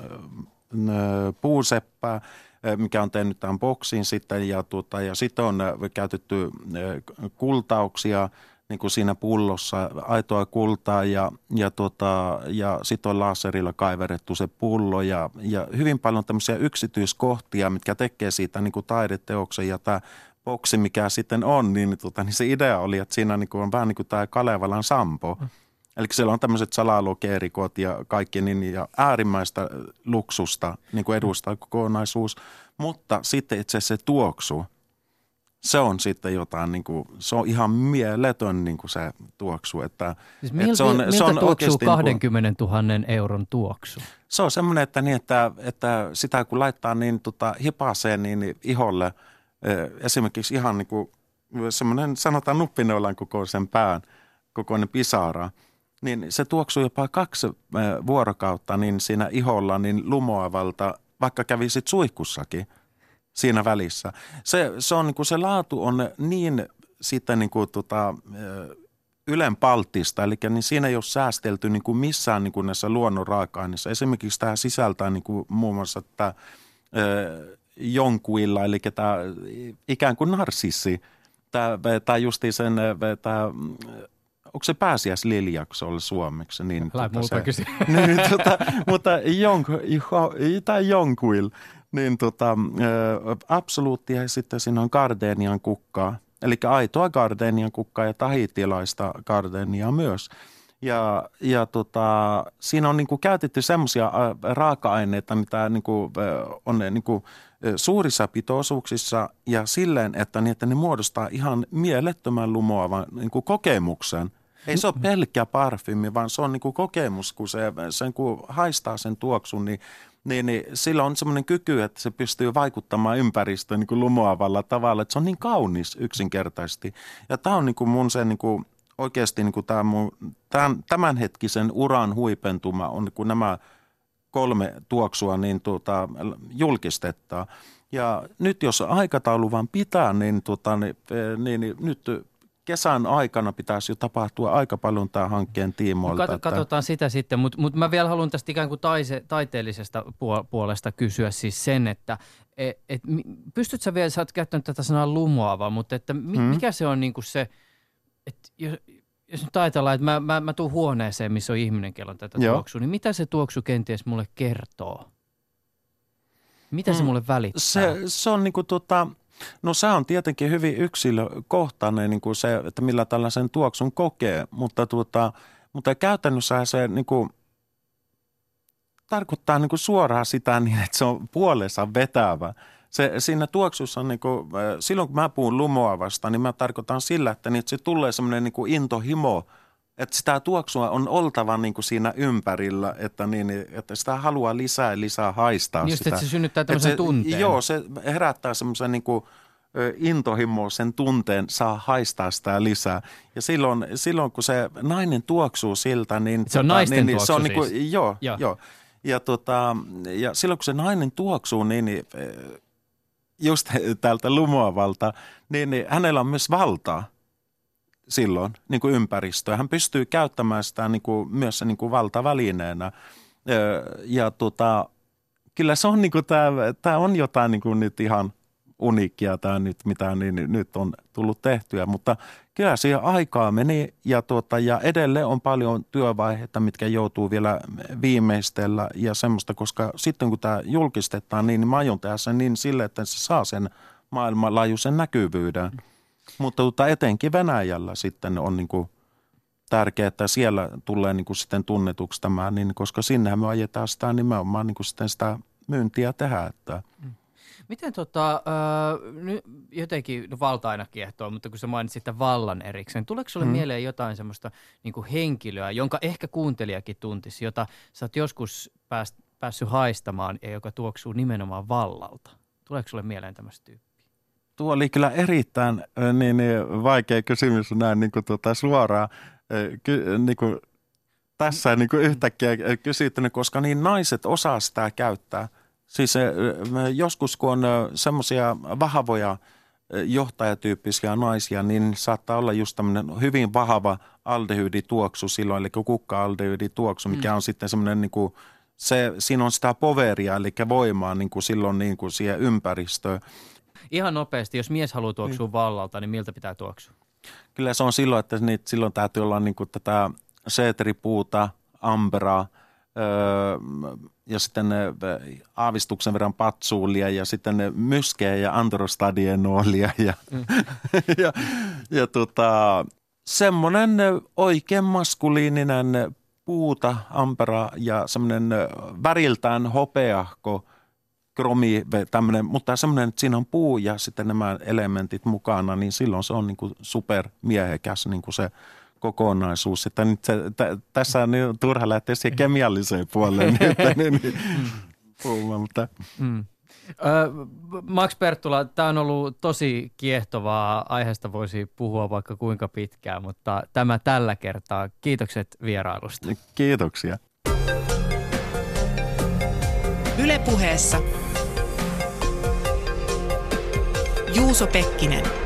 puuseppää, mikä on tehnyt tämän boksiin sitten ja, tuota, ja sitten on käytetty kultauksia niin kuin siinä pullossa, aitoa kultaa ja, ja, tota, ja sitten on laserilla kaiverettu se pullo ja, ja hyvin paljon tämmöisiä yksityiskohtia, mitkä tekee siitä niin kuin taideteoksen ja tämä boksi, mikä sitten on, niin, tota, niin se idea oli, että siinä niin kuin on vähän niin kuin tämä Kalevalan Sampo. Mm. Eli siellä on tämmöiset salalokeerikot ja kaikki niin, ja äärimmäistä luksusta niin kuin edustaa kokonaisuus, mutta sitten itse asiassa se tuoksu. Se on sitten jotain, niin kuin, se on ihan mieletön niin kuin se tuoksu. Että, siis miltä, että se on, miltä se on tuoksuu kaksikymmentätuhatta euron tuoksu? Se on semmoinen, että, niin, että, että sitä kun laittaa niin tota, hipaseen niin iholle, esimerkiksi ihan niin kuin semmoinen sanotaan nuppineulan kokoisen pään, kokoinen pisara, niin se tuoksuu jopa kaksi vuorokautta niin siinä iholla niin lumoavalta, vaikka kävisit suihkussakin siinä välissä. Se, se, on, niin kuin se laatu on niin sitten niin kuin, tota, ylenpalttista, eli niin siinä ei ole säästelty niin kuin missään niin kuin näissä luonnon raaka-aineissa. Esimerkiksi tämä sisältää niin kuin muun muassa tämä jonkuilla, eli tämä ikään kuin narsissi, tämä, tämä justiin sen, tämä, onko se pääsiäisliljaksi olla suomeksi? Niin, tuota, se, niin, tuota, mutta jonk, tämä jonkuil, niin tota, absoluuttia ja sitten siinä on gardenian kukkaa, eli aitoa gardenian kukkaa ja tahitilaista gardeniaa myös. Ja, ja tota, siinä on niinku käytetty semmoisia raaka-aineita, mitä niinku, on niinku suurissa pitoisuuksissa ja silleen, että, niin, että ne muodostaa ihan mielettömän lumoavan niinku kokemuksen. Ei se ole pelkkä parfyymi, vaan se on niinku kokemus, kun se sen, kun haistaa sen tuoksun, niin, niin, niin sillä on semmoinen kyky, että se pystyy vaikuttamaan ympäristöön niinku lumoavalla tavalla, että se on niin kaunis yksinkertaisesti. Ja tämä on niinku mun se niinku oikeasti niin kuin tämän, tämän, tämänhetkisen uran huipentuma on, kun nämä kolme tuoksua niin tuota, julkistetaan. Ja nyt jos aikataulu vaan pitää, niin, tuota, niin, niin, niin nyt kesän aikana pitäisi jo tapahtua aika paljon tämän hankkeen tiimoilta. Kat, katsotaan että... sitä sitten, mutta mut mä vielä haluan tästä ikään kuin taise, taiteellisesta puolesta kysyä siis sen, että et, et, pystyt sä vielä, sä oot käyttänyt tätä sanaa lumoava, mutta että mi, hmm. mikä se on niin kuin se... Et jos, jos nyt ajatellaan, että mä, mä, mä tuun huoneeseen, missä on ihminen, kello on tätä Joo. tuoksua, niin mitä se tuoksu kenties mulle kertoo? Mitä mm. se mulle välittää? Se, se on niinku tota, no se on tietenkin hyvin yksilökohtainen niinku se, että millä tällaisen tuoksun kokee, mutta, tuota, mutta käytännössä se niinku tarkoittaa niinku suoraan sitä niin, että se on puolensa vetävä. Se, siinä tuoksussa, niin kuin, silloin kun mä puhun lumoavasta, niin mä tarkoitan sillä, että, niin, että se tulee semmoinen niin kuin intohimo, että sitä tuoksua on oltava niin kuin siinä ympärillä, että, niin, että sitä haluaa lisää ja lisää haistaa niin sitä. Just, että se synnyttää tämmöisen se, tunteen. Joo, se herättää semmoisen niin kuin intohimo, sen tunteen, saa haistaa sitä lisää. Ja silloin, silloin kun se nainen tuoksuu siltä, niin... Se on tota, naisten niin, tuoksu se on siis. Niin kuin, joo, joo. joo. Ja, tota, ja silloin kun se nainen tuoksuu, niin... niin just täältä lumoavalta, niin, niin hänellä on myös valtaa silloin niin kuin ympäristöä. Hän pystyy käyttämään sitä niin kuin, myös niin kuin valtavälineenä. Ja, ja tota, kyllä se on, niin kuin, tämä, tämä on jotain niin kuin nyt ihan uniikkia tämä nyt, mitä niin, nyt on tullut tehtyä, mutta kyllä siihen aikaa meni ja, tuota, ja edelleen on paljon työvaiheita, mitkä joutuu vielä viimeistellä ja semmoista, koska sitten kun tämä julkistetaan, niin mä aion tehdä sen niin sille, että se saa sen maailmanlaajuisen näkyvyyden. Mutta tuota, etenkin Venäjällä sitten on niin kuin tärkeää, että siellä tulee niin kuin sitten tunnetuksi tämä, niin koska sinnehän me ajetaan sitä nimenomaan niin kuin sitten sitä myyntiä tehdä. Että. Miten tota, äh, nyt jotenkin no valta aina kiehtoo, mutta kun sä mainitsit tämän vallan erikseen, tuleeko sulle hmm. mieleen jotain semmoista niin kuin henkilöä, jonka ehkä kuuntelijakin tuntisi, jota sä oot joskus pääst, päässyt haistamaan ja joka tuoksuu nimenomaan vallalta? Tuleeko sulle mieleen tämmöistä tyyppiä? Tuo oli kyllä erittäin niin, niin, vaikea kysymys näin niin kuin, tuota, suoraan. Ky, niin kuin, tässä niin kuin yhtäkkiä kysyttänyt, koska niin naiset osaa sitä käyttää. Siis joskus kun on semmoisia vahvoja johtajatyyppisiä naisia, niin saattaa olla just tämmöinen hyvin vahva aldehyydituoksu silloin, eli kukka-aldehyydituoksu, mikä on sitten semmoinen, niin kuin, se, siinä on sitä poveria, eli voimaa niin kuin silloin niin kuin siihen ympäristöön. Ihan nopeasti, jos mies haluaa tuoksua vallalta, niin miltä pitää tuoksua? Kyllä se on silloin, että niitä, silloin täytyy olla niin kuin tätä seeteripuuta, amberaa öö, ja sitten aavistuksen verran patsuulia ja sitten myskeä ja androstadienolia ja, mm. ja, ja tota, semmoinen oikein maskuliininen puuta, amberaa ja semmoinen väriltään hopeahko, kromi, tämmöinen, mutta semmoinen, että siinä on puu ja sitten nämä elementit mukana, niin silloin se on niin kuin supermiehekäs niin kuin se kokonaisuus. Että nyt se, t- tässä on niin turha lähteä siihen kemialliseen puoleen nyt, niin, niin, puhumaan, mutta. Mm. Ö, Max Perttula, tämä on ollut tosi kiehtovaa. Aiheesta voisi puhua vaikka kuinka pitkään, mutta tämä tällä kertaa. Kiitokset vierailusta. Kiitoksia. Yle Puheessa Juuso Pekkinen.